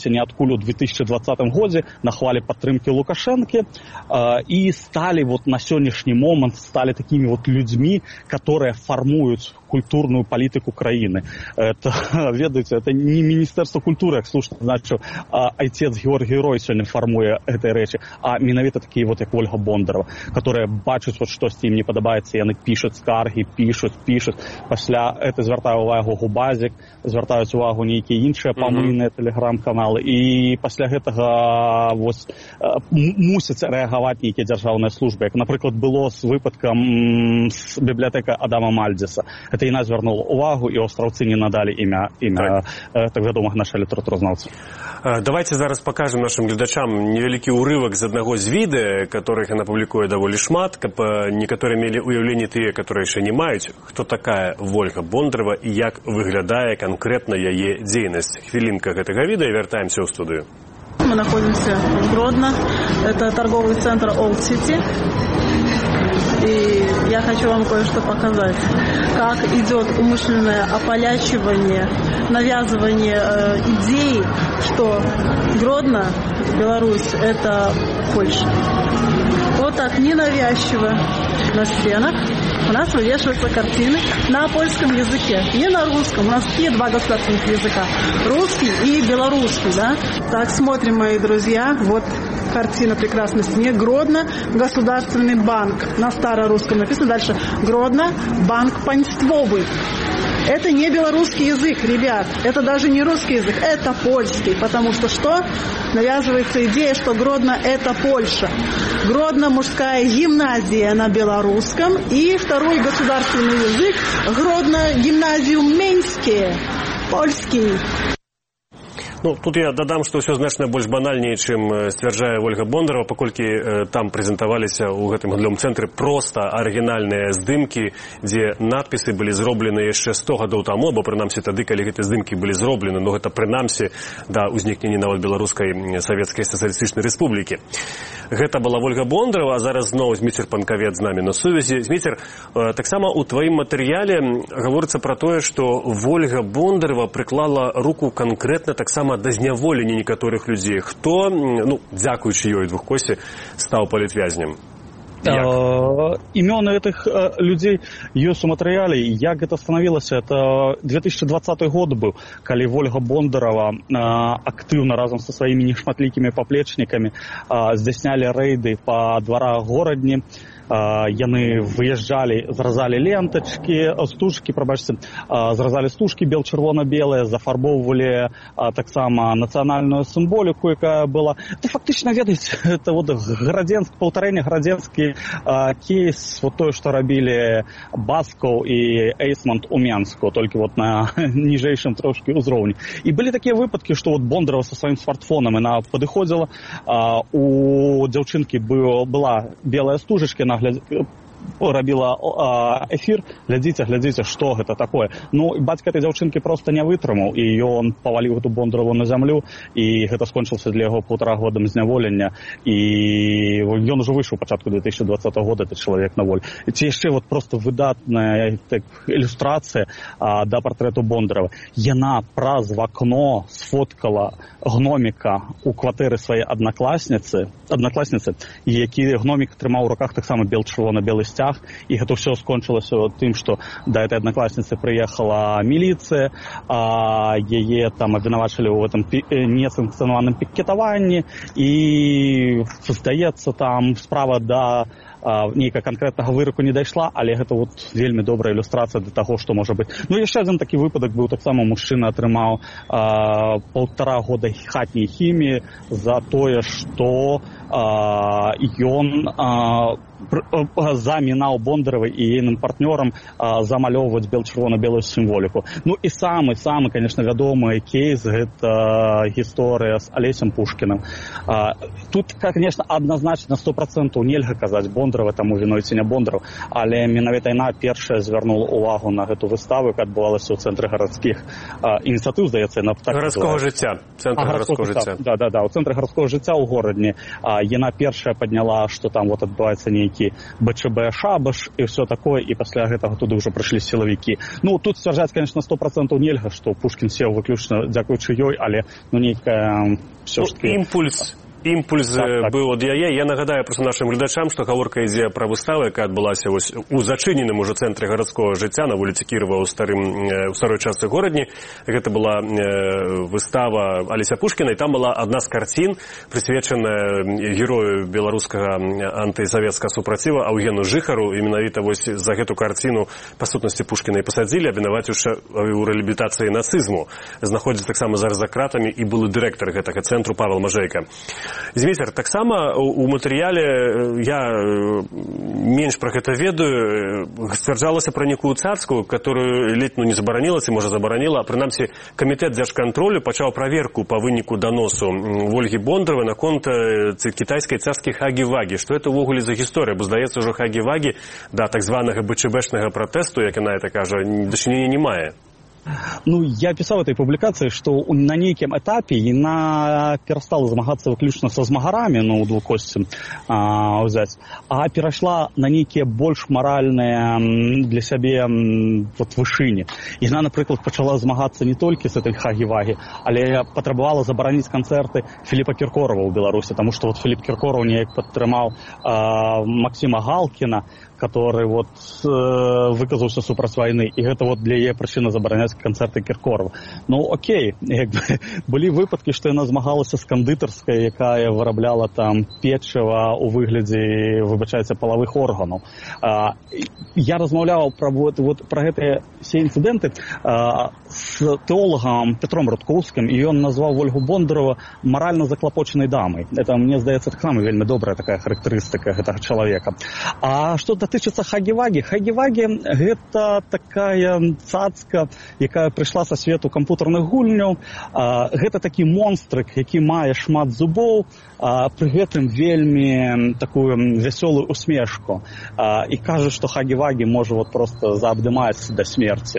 пакуль у две тысячи двадцатым годзе на хвале падтрымкі Лукашэнкі э, і сталі вот на сённяшні момант сталі такімі вот людзьмі, которые фармуюць культурную политику краины. Это, ведаеце, это не Министерство культуры, как слушно значу, а отец Георгий Рой сегодня формуе этой речи, а менавіта такие вот, как Ольга Бондарова, которые бачат, вот, что с ним не подобается, и они пишут скарги, пишут, пишут. Пасля это звертаю увагу Губазик, звертаюць увагу нейкія іншыя памыльныя mm-hmm. телеграм-каналы, и пасля гэтага вось, мусяць рэагаваць нейкія дзяржаўныя службы, як, напрыклад, было с выпадкам с бібліятэка Адама Мальдзеса. Это і нас звярнуў увагу, і остраўцы не надалі імя, імя так. так вядомых наших літаратуразнаўцаў. Давайте зараз покажем нашим гледачам невялікі ўрывак з аднаго з відэа, которых яна публікуе даволі шмат, каб некаторыя мелі ўяўленне тыя, которые яшчэ не маюць, хто такая Ольга Бондарова і як выглядае конкретно яе дзейнасць. Хвилинка гэтага відэа, вяртаемся ў студыю. Мы находимся в Гродно. Это торговый центр Old City. И я хочу вам кое-что показать. Как идет умышленное ополячивание, навязывание э, идеи, что Гродно, Беларусь, это Польша. Вот так ненавязчиво на стенах у нас вывешиваются картины на польском языке, не на русском. У нас такие два государственных языка, русский и белорусский, да? Так, смотрим, мои друзья, вот картина прекрасной стене. Гродно, Государственный банк. На старорусском написано дальше. Гродно, банк панствовый. Это не белорусский язык, ребят. Это даже не русский язык, это польский. Потому что что? Навязывается идея, что Гродно это Польша. Гродно мужская гимназия на белорусском. И второй государственный язык Гродно гимназиум Менские. Польский. Ну, тут я дадам, што ўсё значна больш банальней, чым сцвярджае Ольга Бондарова, паколькі э, там прэзентаваліся ў гэтым гандлёвым цэнтры проста арыгінальныя здымкі, дзе надпісы былі зроблены яшчэ сто гадоў таму, або прынамсі тады, калі гэтыя здымкі былі зроблены, но гэта прынамсі да ўзнікнення нават беларускай савецкай сацыялістычнай рэспублікі. Гэта была Ольга Бондарова, а зараз зноў Зміцер Панкавец з намі на сувязі. Зміцер, э, таксама ў тваім матэрыяле гаворыцца пра тое, што Ольга Бондарова прыклала руку канкрэтна таксама да зняволення некаторых людзей. Хто, ну, дзякуючы ёй двухкосці, стаў палітвязнем? Імёны этих людзей ёсць у матэрыяле. Як гэта станавілася? Это две тысячи двадцаты год быў, калі Ольга Бондарова актыўна разам са сваімі нешматлікімі паплечнікамі здзяйснялі рэйды па дварах горадні. Яны выязджалі, зразалі лентачкі, стужкі, прабачце, зразалі стужкі бел-чырвона-белыя, зафарбоўвалі таксама нацыянальную сімволіку, якая была. Это фактычна, ведаеце, это вот градзенск, паўтарэнне градзенскі кейс, вот тое, што рабілі Баскаў і Эйсмонт у Менску, толькі вот на ніжэйшым трошкі ўзроўні. І былі такія выпадкі, што вот Бондарова са сваім смартфонам яна падыходзіла, у дзяўчынкі была белая стужачка, рабіла эфір, глядзіце, глядзіце, што гэта такое. Ну, бацька этой дзяўчынкі проста не вытрымаў, і ён паваліў гэту Бондарову на зямлю, і гэта скончылася для яго паўтара годам зняволення, і ён ужо выйшаў у пачатку две тысячи двадцатого года, этот чалавек на волі. Ці яшчэ вот просто выдатная так, ілюстрацыя а, да партрэту Бондарова. Яна праз вакно сфоткала гноміка у кватэры сваёй аднакласніцы, аднакласніцы, які гномік трымаў у руках таксама бел-чырвона-белы сцяг, і гэта ўсё скончылася тым, што да этой аднакласніцы прыехала міліцыя, а яе там абвінавачылі ў гэтым несанкцыянаваным пікетаванні, і здаецца, там справа да нейкага канкрэтнага выраку не дайшла, але гэта вот вельмі добрая ілюстрацыя да таго, што можа быць. Ну, яшчэ адзін такі выпадак быў, таксама мужчына атрымаў а, паўтара года хатняй хіміі за тое, што а, ён а, замінаў Бондаровай і ейным партнёрам замалёўваць бел-чырвона-белую сімволіку. Ну і самы, самы, конечно, вядомы кейс — гэта гісторыя з Алесем Пушкіным. Тут, конечно, адназначна сто процентаў нельга казаць Бондарова, таму віной ці не Бондаров, але менавіта яна першая звярнула увагу на гэту выставу, яка адбывалася ў цэнтры гарадскіх ініцыятыў, здаецца, яна так гарадскога жыцця. Цэнтр гарадскога жыцця. Да, да, да, у цэнтры гарадскога жыцця ў горадні. Яна першая падняла, што там вот адбываецца нейкі нейкі БЧБ Шабаш і ўсё такое, і пасля гэтага туды ўжо прыйшлі сілавікі. Ну, тут сцвярджаць, конечно, сто процентаў нельга, што Пушкін сеў выключна дзякуючы ёй, але ну нейкая ўсё ж таки... Імпульс. Імпульс так, так. быў ад яе. Я нагадаю проста нашым гледачам, што гаворка ідзе пра выставу, якая адбылася вось у зачыненым ужо цэнтры гарадскога жыцця на вуліцы Кірова ў старым у старой частцы горадні. Гэта была выстава Алеся Пушкіна, і там была адна з карцін, прысвечаная герою беларускага антысавецкага супраціва Аўгену Жыхару. І менавіта вось за гэту карціну па сутнасці Пушкіна і пасадзілі, абвінаваціўшы ў рэабілітацыі нацызму. Знаходзіцца таксама зараз за кратамі і былы дырэктар гэтага цэнтру Павел Мажэйка. Змейстер, таксама у матэрыяле я менш пра гэта ведаю, сцвярджалася пра нейкую цацку, которую ледь ну не забаранілася, можа забараніла, а прынамсі камітэт дзяржкантролю пачаў праверку па выніку даносу Вольгі Бондаравай наконт кітайскай цацкі Хагі-Вагі. Што гэта ўвогуле за гісторыя? Бо здаецца, ўжо Хагі-Вагі да так званага БЧБшнага пратэсту, як яна это кажа, дачынення не мае. Ну, я писал в этой публикации, что на неким этапе она перестала змагаться выключно со змагарами, ну, у двукости а, взять, а перешла на некие больш моральные для себя вот вышыні. И она, например, начала змагаться не только с этой Хагі-Вагі, але потребовала забараніць концерты Филиппа Киркорова в Беларуси, потому что вот Филипп Киркоров не подтримал а, Максима Галкина, который вот э, выказался супраць войны, и это вот для яе причина забараняць концерты Кіркорова. Ну, окей, як бы, былі выпадкі, што яна змагалася з кандытарскай, якая вырабляла там печыва у выглядзе, выбачаецца, палавых органаў. А, я размаўляў пра, вот, вот, пра гэтыя все інцыдэнты а, з тэолагам Петром Рудкоўскім, і ён назваў Ольгу Бондарова маральна заклапочанай дамай. Это, мне здаецца, таксама вельмі добрая такая характарыстыка гэтага чалавека. А што датычыцца Хагі-Вагі? Хагі-Вагі – гэта такая цацка, якая прыйшла са свету кампутарных гульняў. Гэта такі монстрык, які мае шмат зубоў, пры гэтым вельмі такую вясёлую усмешку. І кажа, што Хагі-Вагі можа вот просто заабдымаць да смерці.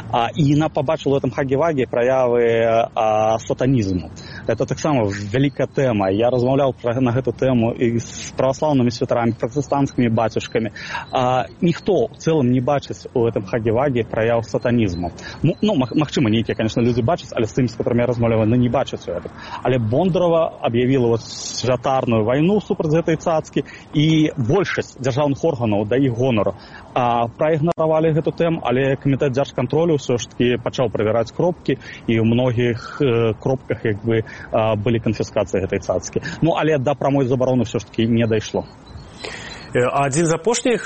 І яна пабачыла ў гэтым Хагі-Вагі праявы сатанізму. Это таксама вялікая тэма. Я размаўляў на гэту тэму і з праваслаўнымі святарамі, пратэстанцкімі бацюшкамі. А, ніхто в цэлым не бачыць у гэтым Хагі-Вагі праяў сатанізму. Ну, ну магчыма, нейкія, конечно, людзі бачаць, але з тым, з которымі я размаўляю, ну, не бачаць у гэтым. Але Бондарова аб'явіла вот святарную вайну супраць гэтай цацкі, і большасць дзяржаўных органаў да іх гонару а, праігнаравалі гэту тэму, але камітэт дзяржкантролю ўсё ж таки пачаў правяраць кропкі, і ў многіх э, кропках як бы э, былі канфіскацыі гэтай цацкі. Ну, але да прамой забароны ўсё ж таки не дайшло. Адзін з апошніх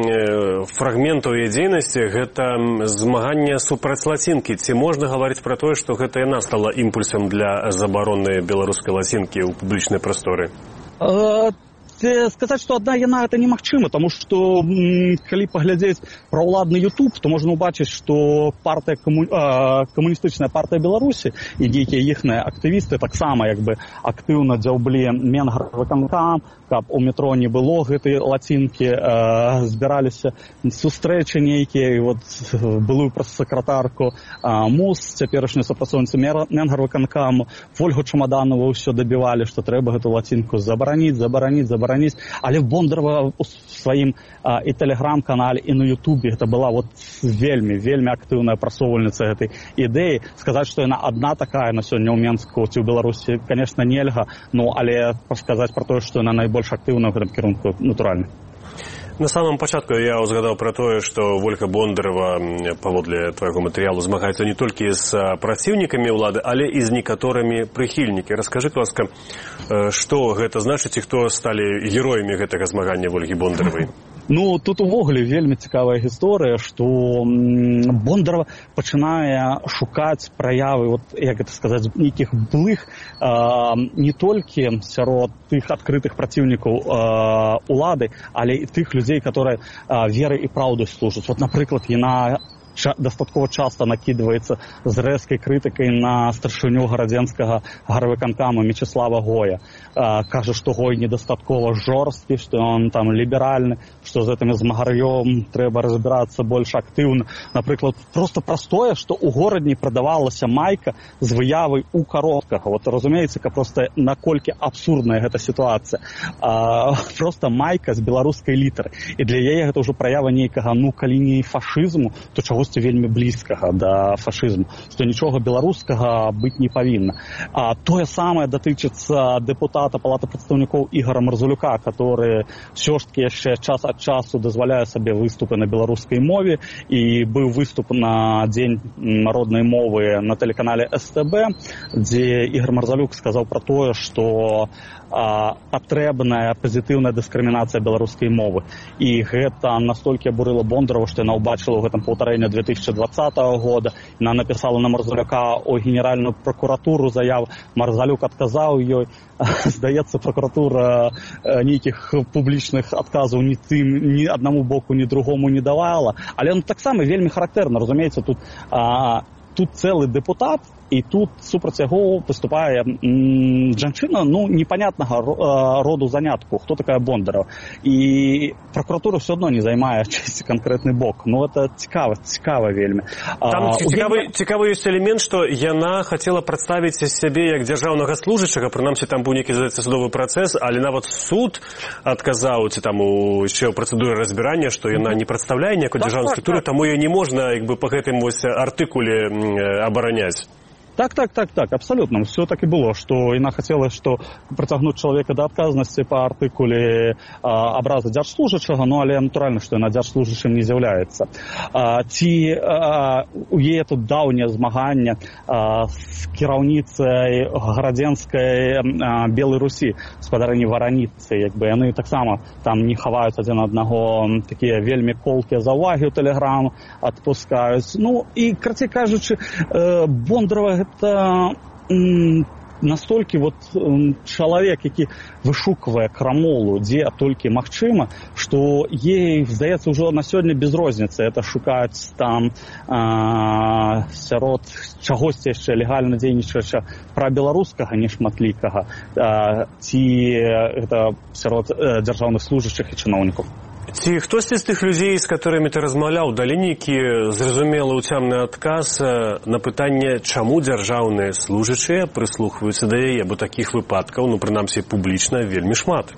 фрагментаў яе дзейнасці – гэта змаганне супраць лацінкі. Ці можна гаварыць пра тое, што гэта яна стала імпульсам для забароны беларускай лацінкі ў публічнай прасторы? Сказаць, што адна яна гэта немагчыма, таму што калі паглядзець пра ўладны YouTube, то можна ўбачыць, што партыя каму... камуністычная партыя Беларусі і нейкія іхныя актывісты таксама як бы актыўна дзяўблі Менгарвыканкам, каб у метро не было гэтай лацінкі, э, збіраліся сустрэчы нейкія, і вот былую прэс-сакратарку э, МУС, цяперашнюю супрацоўніцу Менгарвыканкаму, Ольгу Чамаданову ўсё дабівалі, што трэба гэту лацінку забараніць, забараніць, забараніць. Але Бондарова у сваім а, і тэлеграм-канале, і на Ютубе гэта была вот вельмі, вельмі актыўная прасоўвальніца гэтай ідэі. Сказаць, што яна адна такая на сёння ў Менску ці ў Беларусі, конечно, нельга, ну, але сказаць пра тое, што яна найбольш актыўная ў гэтым кірунку, натуральна. На самом пачатку я узгадаў пра тое, што Вольга Бондарова, паводле твайго матэрыялу, змагаецца не толькі з праціўнікамі ўлады, але і з некаторымі прыхільнікі. Раскажы, ласка, што гэта значыць і хто сталі героямі гэтага змагання Вольгі Бондаравай? Ну, тут увогуле вельмі цікавая гісторыя, што Бондарова пачынае шукаць праявы, вот, як гэта сказаць, нейкіх былых э, не толькі сярод тых адкрытых праціўнікаў э, улады, але і тых людзей, которые э, верай і праўдай служаць. Вот, напрыклад, яна ча, дастаткова часта накідваецца з рэзкай крытыкай на старшыню гарадзенскага гарвыканкама Мечыслава Гоя. А, кажа, што Гой недастаткова жорсткі, што ён там ліберальны, што з гэтым змагар'ём трэба разбірацца больш актыўна. Напрыклад, просто простое, што ў горадні прадавалася майка з выявай у каротках. Вот разумееце, ка просто наколькі абсурдная гэта сітуацыя. А, просто майка з беларускай літары. І для яе гэта ўжо праява нейкага, ну, калі не фашызму, то чагосьці вельмі блізкага да фашызму, што нічога беларускага быць не павінна. А тое самае датычыцца дэпутата Палаты прадстаўнікоў Ігора Марзулюка, который ўсё ж таки яшчэ час ад часу дазваляе сабе выступы на беларускай мове, і быў выступ на дзень народнай мовы на тэлеканале эс тэ бэ, дзе Ігор Марзулюк сказаў пра тое, што а, патрэбная пазітыўная дыскрымінацыя беларускай мовы. І гэта настолькі абурыла Бондарова, што яна ўбачыла ў гэтым паўтарэнне две тысячи двадцатого года. Яна напісала на Марзулюка о генеральную прокуратуру заяву. Марзулюк адказаў ёй. Здаецца, прокуратура нейкіх публічных адказаў ні тым, ні аднаму боку, ні другому не давала. Але он таксама вельмі характэрна, разумеецца, тут, а, тут цэлы дэпутат, і тут супраць яго выступае м, жанчына, ну, непонятнага роду занятку, хто такая Бондарова. І прокуратура все одно не займае чыйсьці канкрэтны бок. Ну, это цікава, цікава вельмі. Там цікавы, цікавы ёсць элемент, што яна хацела прадставіць сябе як дзяржаўнага служачага, прынамсі там быў нейкі, здаецца, судовы працэс, але нават суд адказаў, ці там у яшчэ ў працэдуры разбірання, што яна не прадстаўляе ніякую дзяржаўную структуру, таму ёй не можна, як бы, па гэтым вось артыкуле абараняць. Так, так, так, так, абсолютно. Все так и было, что яна хотела, что притягнуть человека до отказности по артикуле а, образа дзяржслужачага, ну, але натуральна, што яна дзяржслужачым не з'яўляецца. А, ці а, у яе тут даўнее змаганне а, з кіраўніцай гарадзенскай а, Белай Русі, спадарыні Вараніцы, як бы яны таксама там не хаваюць адзін аднаго, такія вельмі колкія заўвагі ў тэлеграм адпускаюць. Ну, і, карацей кажучы, Бондарова это настолькі вот чалавек, які вышуквае крамолу, дзе толькі магчыма, што ей, здаецца, ўжо на сёння без розніцы. Это шукаць там а, сярод чагосьці яшчэ легальна дзейнічаюча пра беларускага нешматлікага, а, ці гэта сярод а, дзяржаўных служачых і чыноўнікаў. Ці хтосьці з тых людзей, з которымі ты размаўляў, далі нейкі зразумелы ўцямны адказ на пытанне, чаму дзяржаўныя служачыя прыслухваюцца да яе, бо такіх выпадкаў, ну, прынамсі, публічна вельмі шмат.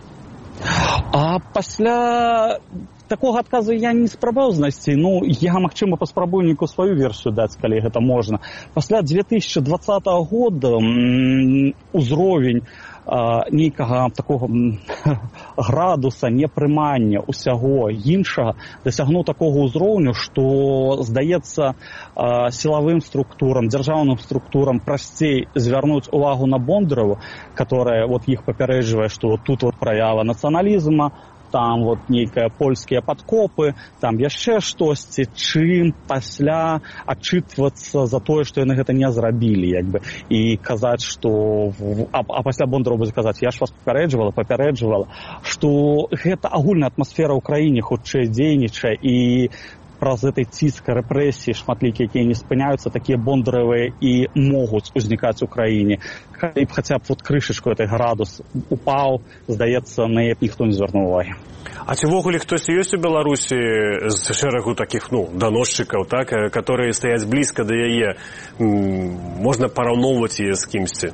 А пасля такога адказу я не спрабаваў знайсці. Ну, я, магчыма, паспрабую нейкую сваю версію даць, калі гэта можна. Пасля две тысячи двадцатого года узровень нейкага такога градуса непрымання ўсяго іншага дасягнуў такога ўзроўню, што, здаецца, сілавым структурам, дзяржаўным структурам прасцей звярнуць увагу на Бондарову, которая вот іх папярэджвае, што тут вот праява нацыяналізма, там вот нейкія польскія падкопы, там яшчэ штосьці, чым пасля адчытвацца за тое, што яны гэта не зрабілі, як бы, і казаць, што а, а пасля Бондарова будзе казаць, я ж вас папярэджвала, папярэджвала, што гэта агульная атмасфера ў краіне хутчэй дзейнічае, і праз этой ціска, рэпрэсіі, шматлікія, якія не спыняюцца, такія Бондаровы і могуць узнікаць у краіне. Калі б хаця б вот крышачку этой градус упаў, здаецца, на яе ніхто не звярнуў увагі. А ці ввогуле хтось ёсць у Беларусі з шэрагу такіх, ну, даносчыкаў, так, которые стаяць блізка да яе, можна параўноўваць яе з кімсьці?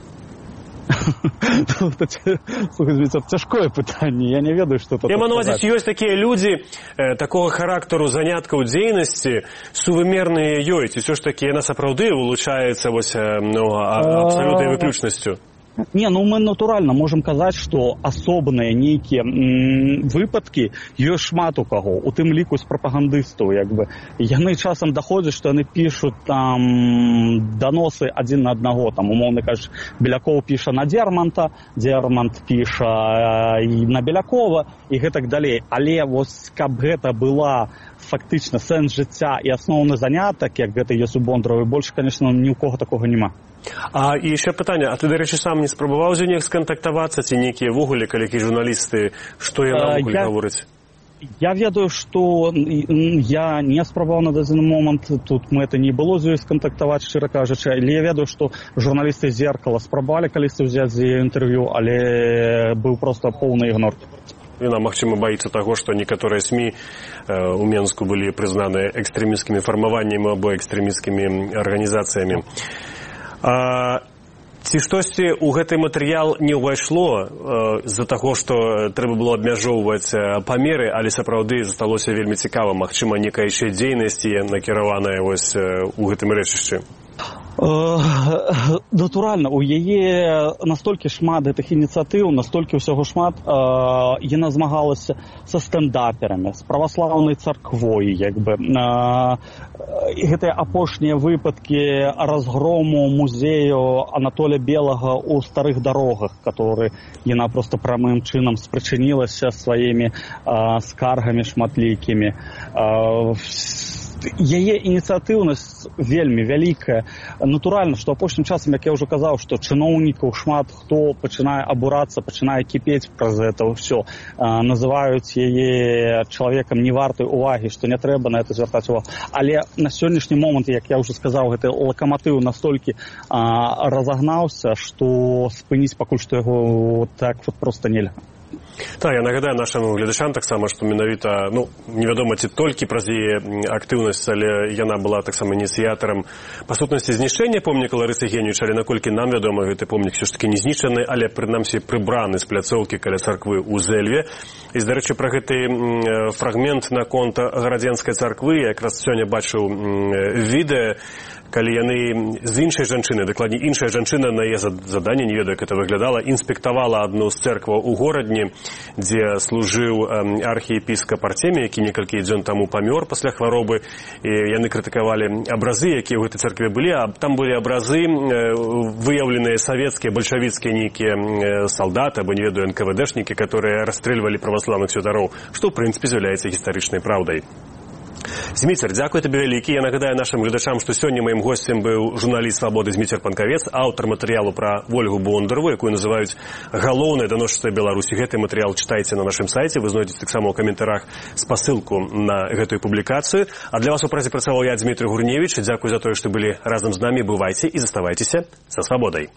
Слухайте, цяжкое пытанне, я не ведаю, што тут. Я маю на ўвазе, ёсць такія людзі э, такога характару заняткаў дзейнасці, сувымерныя ёй, ці ўсё ж такі яна сапраўды вылучаецца вось, ну, абсалютнай выключнасцю? Не, ну мы натуральна можам казаць, што асобныя нейкія м, выпадкі ёсць шмат у каго, у тым ліку з прапагандыстаў, як бы. Яны часам даходзяць, што яны пішуць там даносы адзін на аднаго, там, умоўна кажучы, Беляков піша на Дерманта, Дермант піша і на Белякова, і гэтак далей. Але вось, каб гэта была фактычна сэнс жыцця і асноўны занятак, як гэта ёсць у Бондаровай, больш, конечно, ні ў кого такога няма. А і яшчэ пытанне, а ты, дарэчы, сам не спрабаваў з неяк скантактавацца, ці нейкія ввогуле калекі журналісты, што яна ввогуле гаворыць? Я ведаю, што я не спрабаваў на дадзены момант, тут мы это не было з ёй скантактаваць, шчыра кажучы, але я ведаю, што журналісты «Зеркала» спрабавалі калісьці ўзяць з яе інтэрв'ю, але быў проста поўны ігнор. Яна, магчыма, баіцца таго, што некаторыя СМІ ў Менску былі прызнаны экстрэмісцкімі фармаваннямі або экстрэмісцкімі арганізацыямі. А ці штосьці ў гэты матэрыял не ўвайшло з-за таго, што трэба было абмяжоўваць памеры, але сапраўды засталося вельмі цікава, магчыма, некая яшчэ дзейнасць накіраваная вось у гэтым рэчышчы? Натуральна, у яе настолькі шмат гэтых ініцыятыў, настолькі ўсяго шмат, яна змагалася са стэндаперамі, з праваслаўнай царквой, як бы. Гэтыя апошнія выпадкі разгрому музею Анатолія Белага ў старых дарогах, который яна проста прамым чынам спрычынілася сваімі скаргамі шматлікімі. Яе ініцыятыўнасць вельмі вялікая. Натуральна, што апошнім часам, як я ўжо казаў, што чыноўнікаў шмат хто пачынае абурацца, пачынае кіпець праз гэта ўсё. Называюць яе чалавекам не вартай увагі, што не трэба на гэта звяртаць увагу. Але на сённяшні момант, як я ўжо сказаў, гэты лакаматыў настолькі разагнаўся, што спыніць пакуль што яго так вот проста нельга. Так, я нагадаю нашим глядачам таксама, што менавіта, ну, невядома ці толькі праз яе актыўнасць, але яна была таксама ініцыятарам па сутнасці знішчэння помніка Ларысы Генівіч, але наколькі нам вядома, гэты помнік все ж таки не знішчаны, але прынамсі прыбраны з пляцоўкі каля царквы ў Зэльве. І, дарэчы, пра гэты фрагмент наконт гарадзенскай царквы я якраз сёння бачыў відэа, калі яны з іншай жанчыны, дакладней іншая жанчына на яе заданне, не ведаю, як это выглядала, інспектавала адну з цэркваў у горадні, дзе служыў архіепіскап Артемій, які некалькі дзён таму памёр пасля хваробы, і яны крытыкавалі абразы, якія ў гэтай цэркве былі, а там былі абразы выяўленыя савецкія, бальшавіцкія нейкія салдаты, або, не ведаю, эн ка вэ дэшнікі, которые расстрэльвалі праваслаўных святароў, што, ў прынцыпе, з'яўляецца гістарычнай праўдай. Зміцер, дзякуй табе вялікі. Я нагадаю нашим глядачам, што сёння маім госцем быў журналіст «Свабоды» Зміцер Панкавец, аўтар матэрыялу пра Ольгу Бондарову, якую называюць галоўнай даносчыцай Беларусі. Гэты матэрыял чытайце на нашым сайце, вы знойдзеце таксама ў каментарах спасылку на гэтую публікацыю. А для вас у празе працаваў я, Дмітрий Гурневіч. Дзякуй за тое, што былі разам з намі. Бывайце і заставайцеся са свабодай.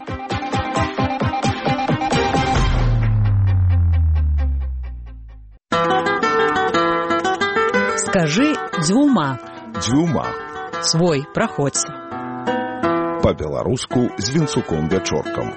Скажи дзвюма. Дзвюма. Свой, праходзь. Па-беларуску з Вінцуком Вячоркам.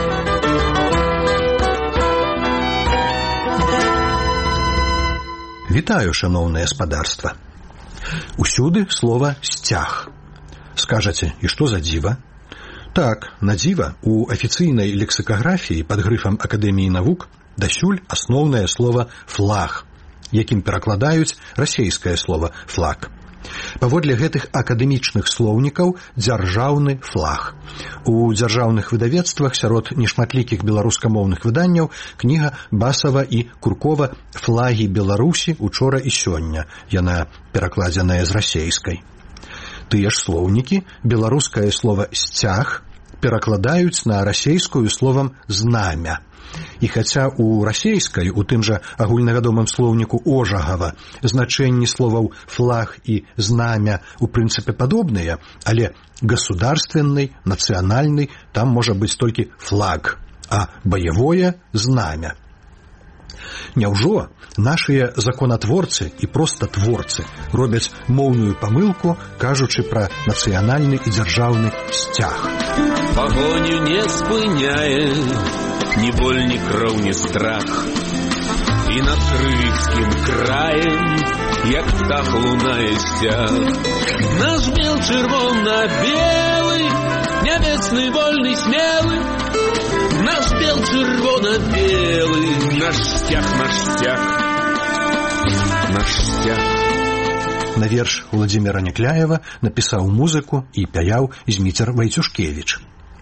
Вітаю, шаноўнае спадарства. Усюды слова «сцяг». Скажаце, і што за дзіва? Так, на дзіва, у афіцыйнай лексікаграфіі пад грыфам Акадэміі навук дасюль асноўнае слова «флаг», якім перакладаюць расейскае слова «флаг». Паводле гэтых акадэмічных слоўнікаў дзяржаўны флаг. У дзяржаўных выдавецтвах сярод нешматлікіх беларускамоўных выданняў кніга Басава і Куркова «Флагі Беларусі учора і сёння». Яна перакладзеная з расейскай. Тыя ж слоўнікі беларускае слова «сцяг» перакладаюць на расейскую словам «знамя». І хаця у расейскай, у тым жа агульнавядомым слоўніку Ожагава, значэнні словаў «флаг» і «знамя» у прынцыпе падобныя, але государственный, нацыянальны там можа быць толькі «флаг», а баявое «знамя». Няўжо нашыя законатворцы і проста творцы робяць моўную памылку, кажучы пра нацыянальны і дзяржаўны сцяг? Пагоню не спыняе ни боль, ни кроў, ни страх. І над крымскім краем, як птах лунае сцяг. Наш бел чырвона-белы, нябесны, вольны, смелы. Наш бел чырвона-белы, наш сцяг, наш сцяг, наш сцяг. На верш Владзіміра Някляева напісаў музыку і пяяў Зміцер Вайцюшкевіч.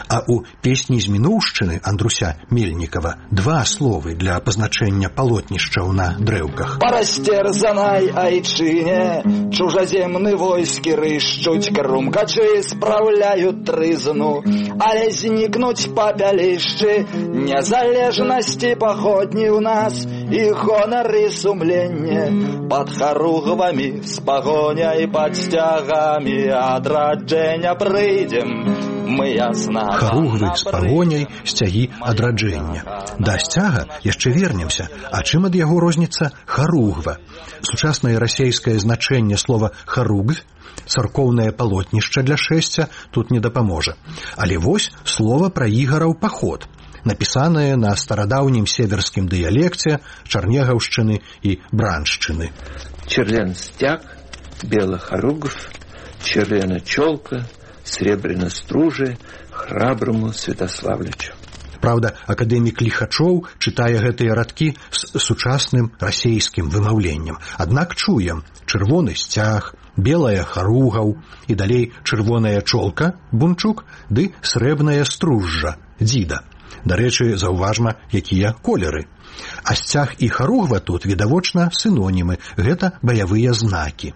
А ў песні з мінуўшчыны Андруся Мельнікава два словы для пазначэння палотнішчаў на дрэўках. Па расцерзанай айчыне чужаземны войскі рышчуць, крумкачы спраўляюць трызну, але знікнуць папялішчы незалежнасці паходні ў нас і гонары сумленне пад харугвамі з пагоняй пад сцягамі адраджэння прыйдзем мы ясна. Харугвы з пагоняй, сцягі адраджэння. Да сцяга яшчэ вернемся. А чым ад яго розніца харугва? Сучаснае расейскае значэнне слова харугвь, царкоўнае палотнішча для шэсця, тут не дапаможа. Але вось слова пра ігараў паход, напісанае на старадаўнім северскім дыялекце Чарнегаўшчыны і Браншчыны. Черлен стяг, белый хоругвь, черлена челка, сребряна стружи, храброму Святославлячу. Праўда, акадэмік Ліхачоў чытае гэтыя радкі з сучасным расейскім вымаўленнем. Аднак чуем чырвоны сцяг, белая харугаў і далей чырвоная чолка, бунчук, ды срэбная стружжа, дзіда. Дарэчы, заўважма, якія колеры. А сцяг і харугва тут, відавочна, сінонімы. Гэта баявыя знакі.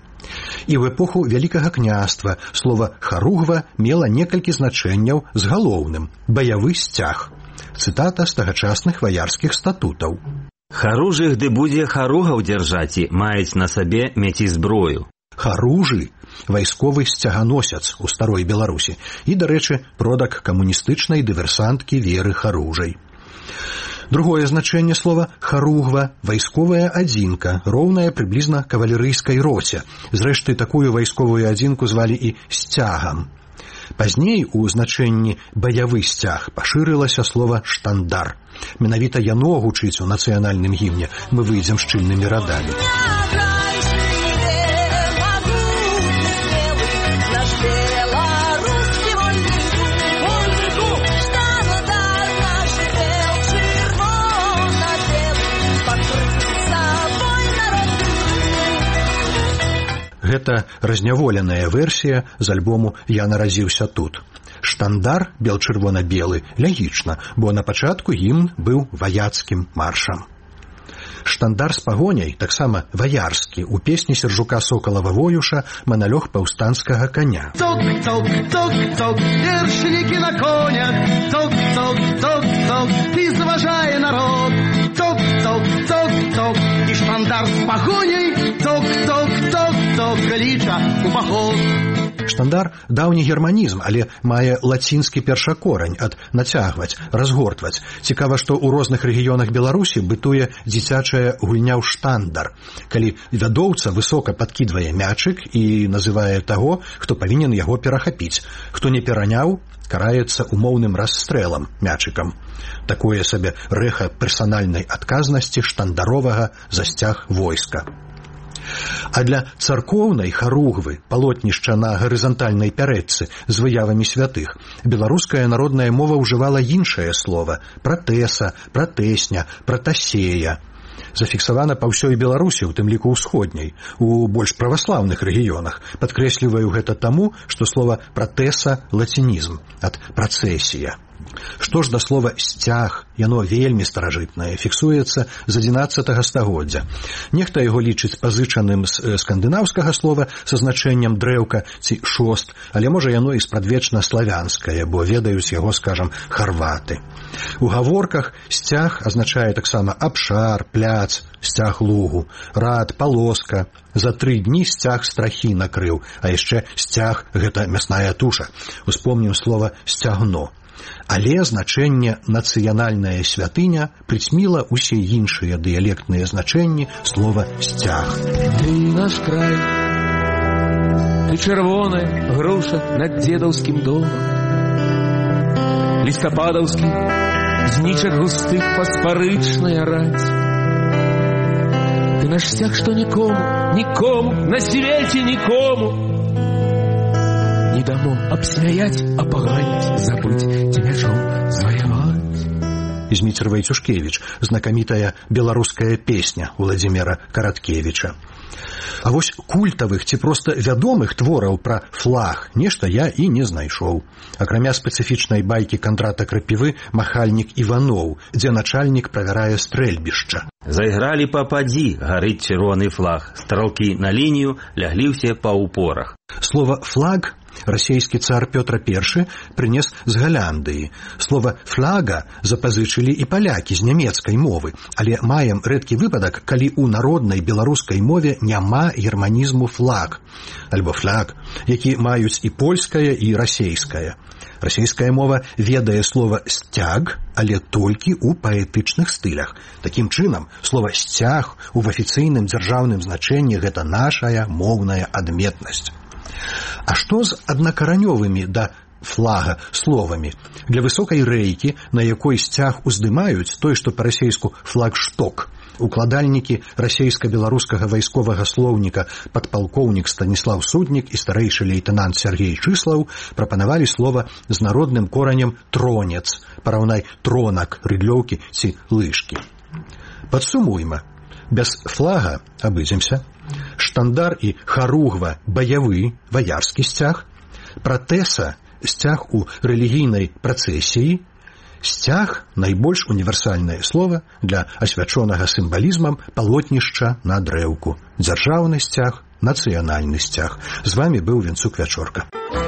І ў эпоху Вялікага княства слова «харугва» мела некалькі значэнняў з галоўным – баявы сцяг. Цытата з тагачасных ваярскіх статутаў. «Харужых ды будзе харугаў дзяржаці, маюць на сабе меці зброю». Харужы – вайсковы сцяганосец у старой Беларусі і, дарэчы, продак камуністычнай дыверсанткі Веры Харужай. Другое значэнне слова «харугва» – вайсковая адзінка, роўная прыблізна кавалерыйскай роце. Зрэшты, такую вайсковую адзінку звалі і сцягам. Пазней у значэнні «баявы сцяг» пашырылася слова «штандар». Менавіта яно гучыць у нацыянальным гімне «Мы выйдзем шчыльнымі радамі». Гэта разняволеная версія з альбому «Я наразіўся тут». Штандар бел-чырвона-белы лягічна, бо на пачатку гімн быў ваяцкім маршам. Штандар з пагоняй, таксама ваярскі, у песні Сержука Сокалава-Воюша «Маналёг паўстанцкага коня». Цок-цок-цок-цок, вершнікі на конях, цок-цок-цок-цок, і заважае народ. Цок-цок-цок-цок, і штандар з пагоняй, цок-цок-цок-цок, кліча у паход. Штандар – даўні германізм, але мае лацінскі першакорань ад нацягваць, разгортваць. Цікава, што ў розных рэгіёнах Беларусі бытуе дзіцячая гульня ў штандар, калі вядоўца высока падкідвае мячык і называе таго, хто павінен яго перахапіць. Хто не пераняў, караецца умоўным расстрэлам мячыкам. Такое сабе рэха персанальнай адказнасці штандаровага за сцяг войска. А для царкоўнай харугвы, палотнішча на гарызантальнай пярэчцы з выявамі святых, беларуская народная мова ўжывала іншае слова – пратэса, пратэсня, пратасея. Зафіксавана па ўсёй Беларусі, у тым ліку ўсходняй, у больш праваслаўных рэгіёнах. Падкрэсліваю гэта таму, што слова пратэса – лацінізм, ад працэсія. Што ж да слова «сцяг», яно вельмі старажытнае, фіксуецца з адзінаццатага стагоддзя. Нехта яго лічыць пазычаным з скандынаўскага слова са значэннем дрэўка ці шост, але можа яно і спрадвечна славянскае, бо ведаюць яго, скажам, харваты. У гаворках сцяг азначае таксама абшар, пляц, сцяг лугу, рад, палоска. За тры дні сцяг страхі накрыў, а яшчэ сцяг – гэта мясная туша. Успомнім слова «сцягно». Але значэнне «нацыянальная святыня» прыцьміла ўсе іншыя дыялектныя значэнні слова «сцяг». Ты наш край, ты чырвоная груша над дзедаўскім домам, лістападаўскі знічак густых паспарычная раць. Ты наш сцяг, што нікому, нікому, на свеце нікому не дамо абсмяяць, апаганіць, забыць, ці мячом заваяваць. Зміцер Вайцюшкевіч, знакамітая беларуская песня Уладзіміра Караткевіча. А вось культавых ці проста вядомых твораў пра флаг нешта я і не знайшоў. Акрамя спецыфічнай байкі Кандрата Крапівы «Махальнік Іваноў», дзе начальнік правярае стрэльбішча. Зайгралі пападзі, гарыць чырвоны флаг. Стралкі на лінію, ляглі ўсе па упорах. Слова «флаг» расійскі цар Пётр Першы прынес з Галяндыі. Слова «фляга» запазычылі і палякі з нямецкай мовы, але маем рэдкі выпадак, калі ў народнай беларускай мове няма германізму «флаг» альбо «фляг», які маюць і польская, і расейская. Расійская мова ведае слова «сцяг», але толькі ў паэтычных стылях. Такім чынам, слова «сцяг» у афіцыйным дзяржаўным значэнні гэта нашая моўная адметнасць. А што з аднакаранёвымі да флага словамі? Для высокай рэйкі, на якой сцяг уздымаюць, той, што па-расейску флагшток, укладальнікі расейска-беларускага вайсковага слоўніка падпалкоўнік Станіслаў Суднік і старэйшы лейтэнант Сергей Чыслаў прапанавалі слова з народным коранем «тронец», параўнай «тронак», «рыдлёўкі» ці «лыжкі». Падсумуйма. Без флага абыдземся. Штандар і харугва – баявы, ваярскі сцяг. Пратэса – сцяг у рэлігійнай працэсіі. Сцяг – найбольш універсальнае слова для асвячонага сімвалізмам палотнішча на дрэўку. Дзяржаўны сцяг, нацыянальны сцяг. З вамі быў Венцук Вячорка.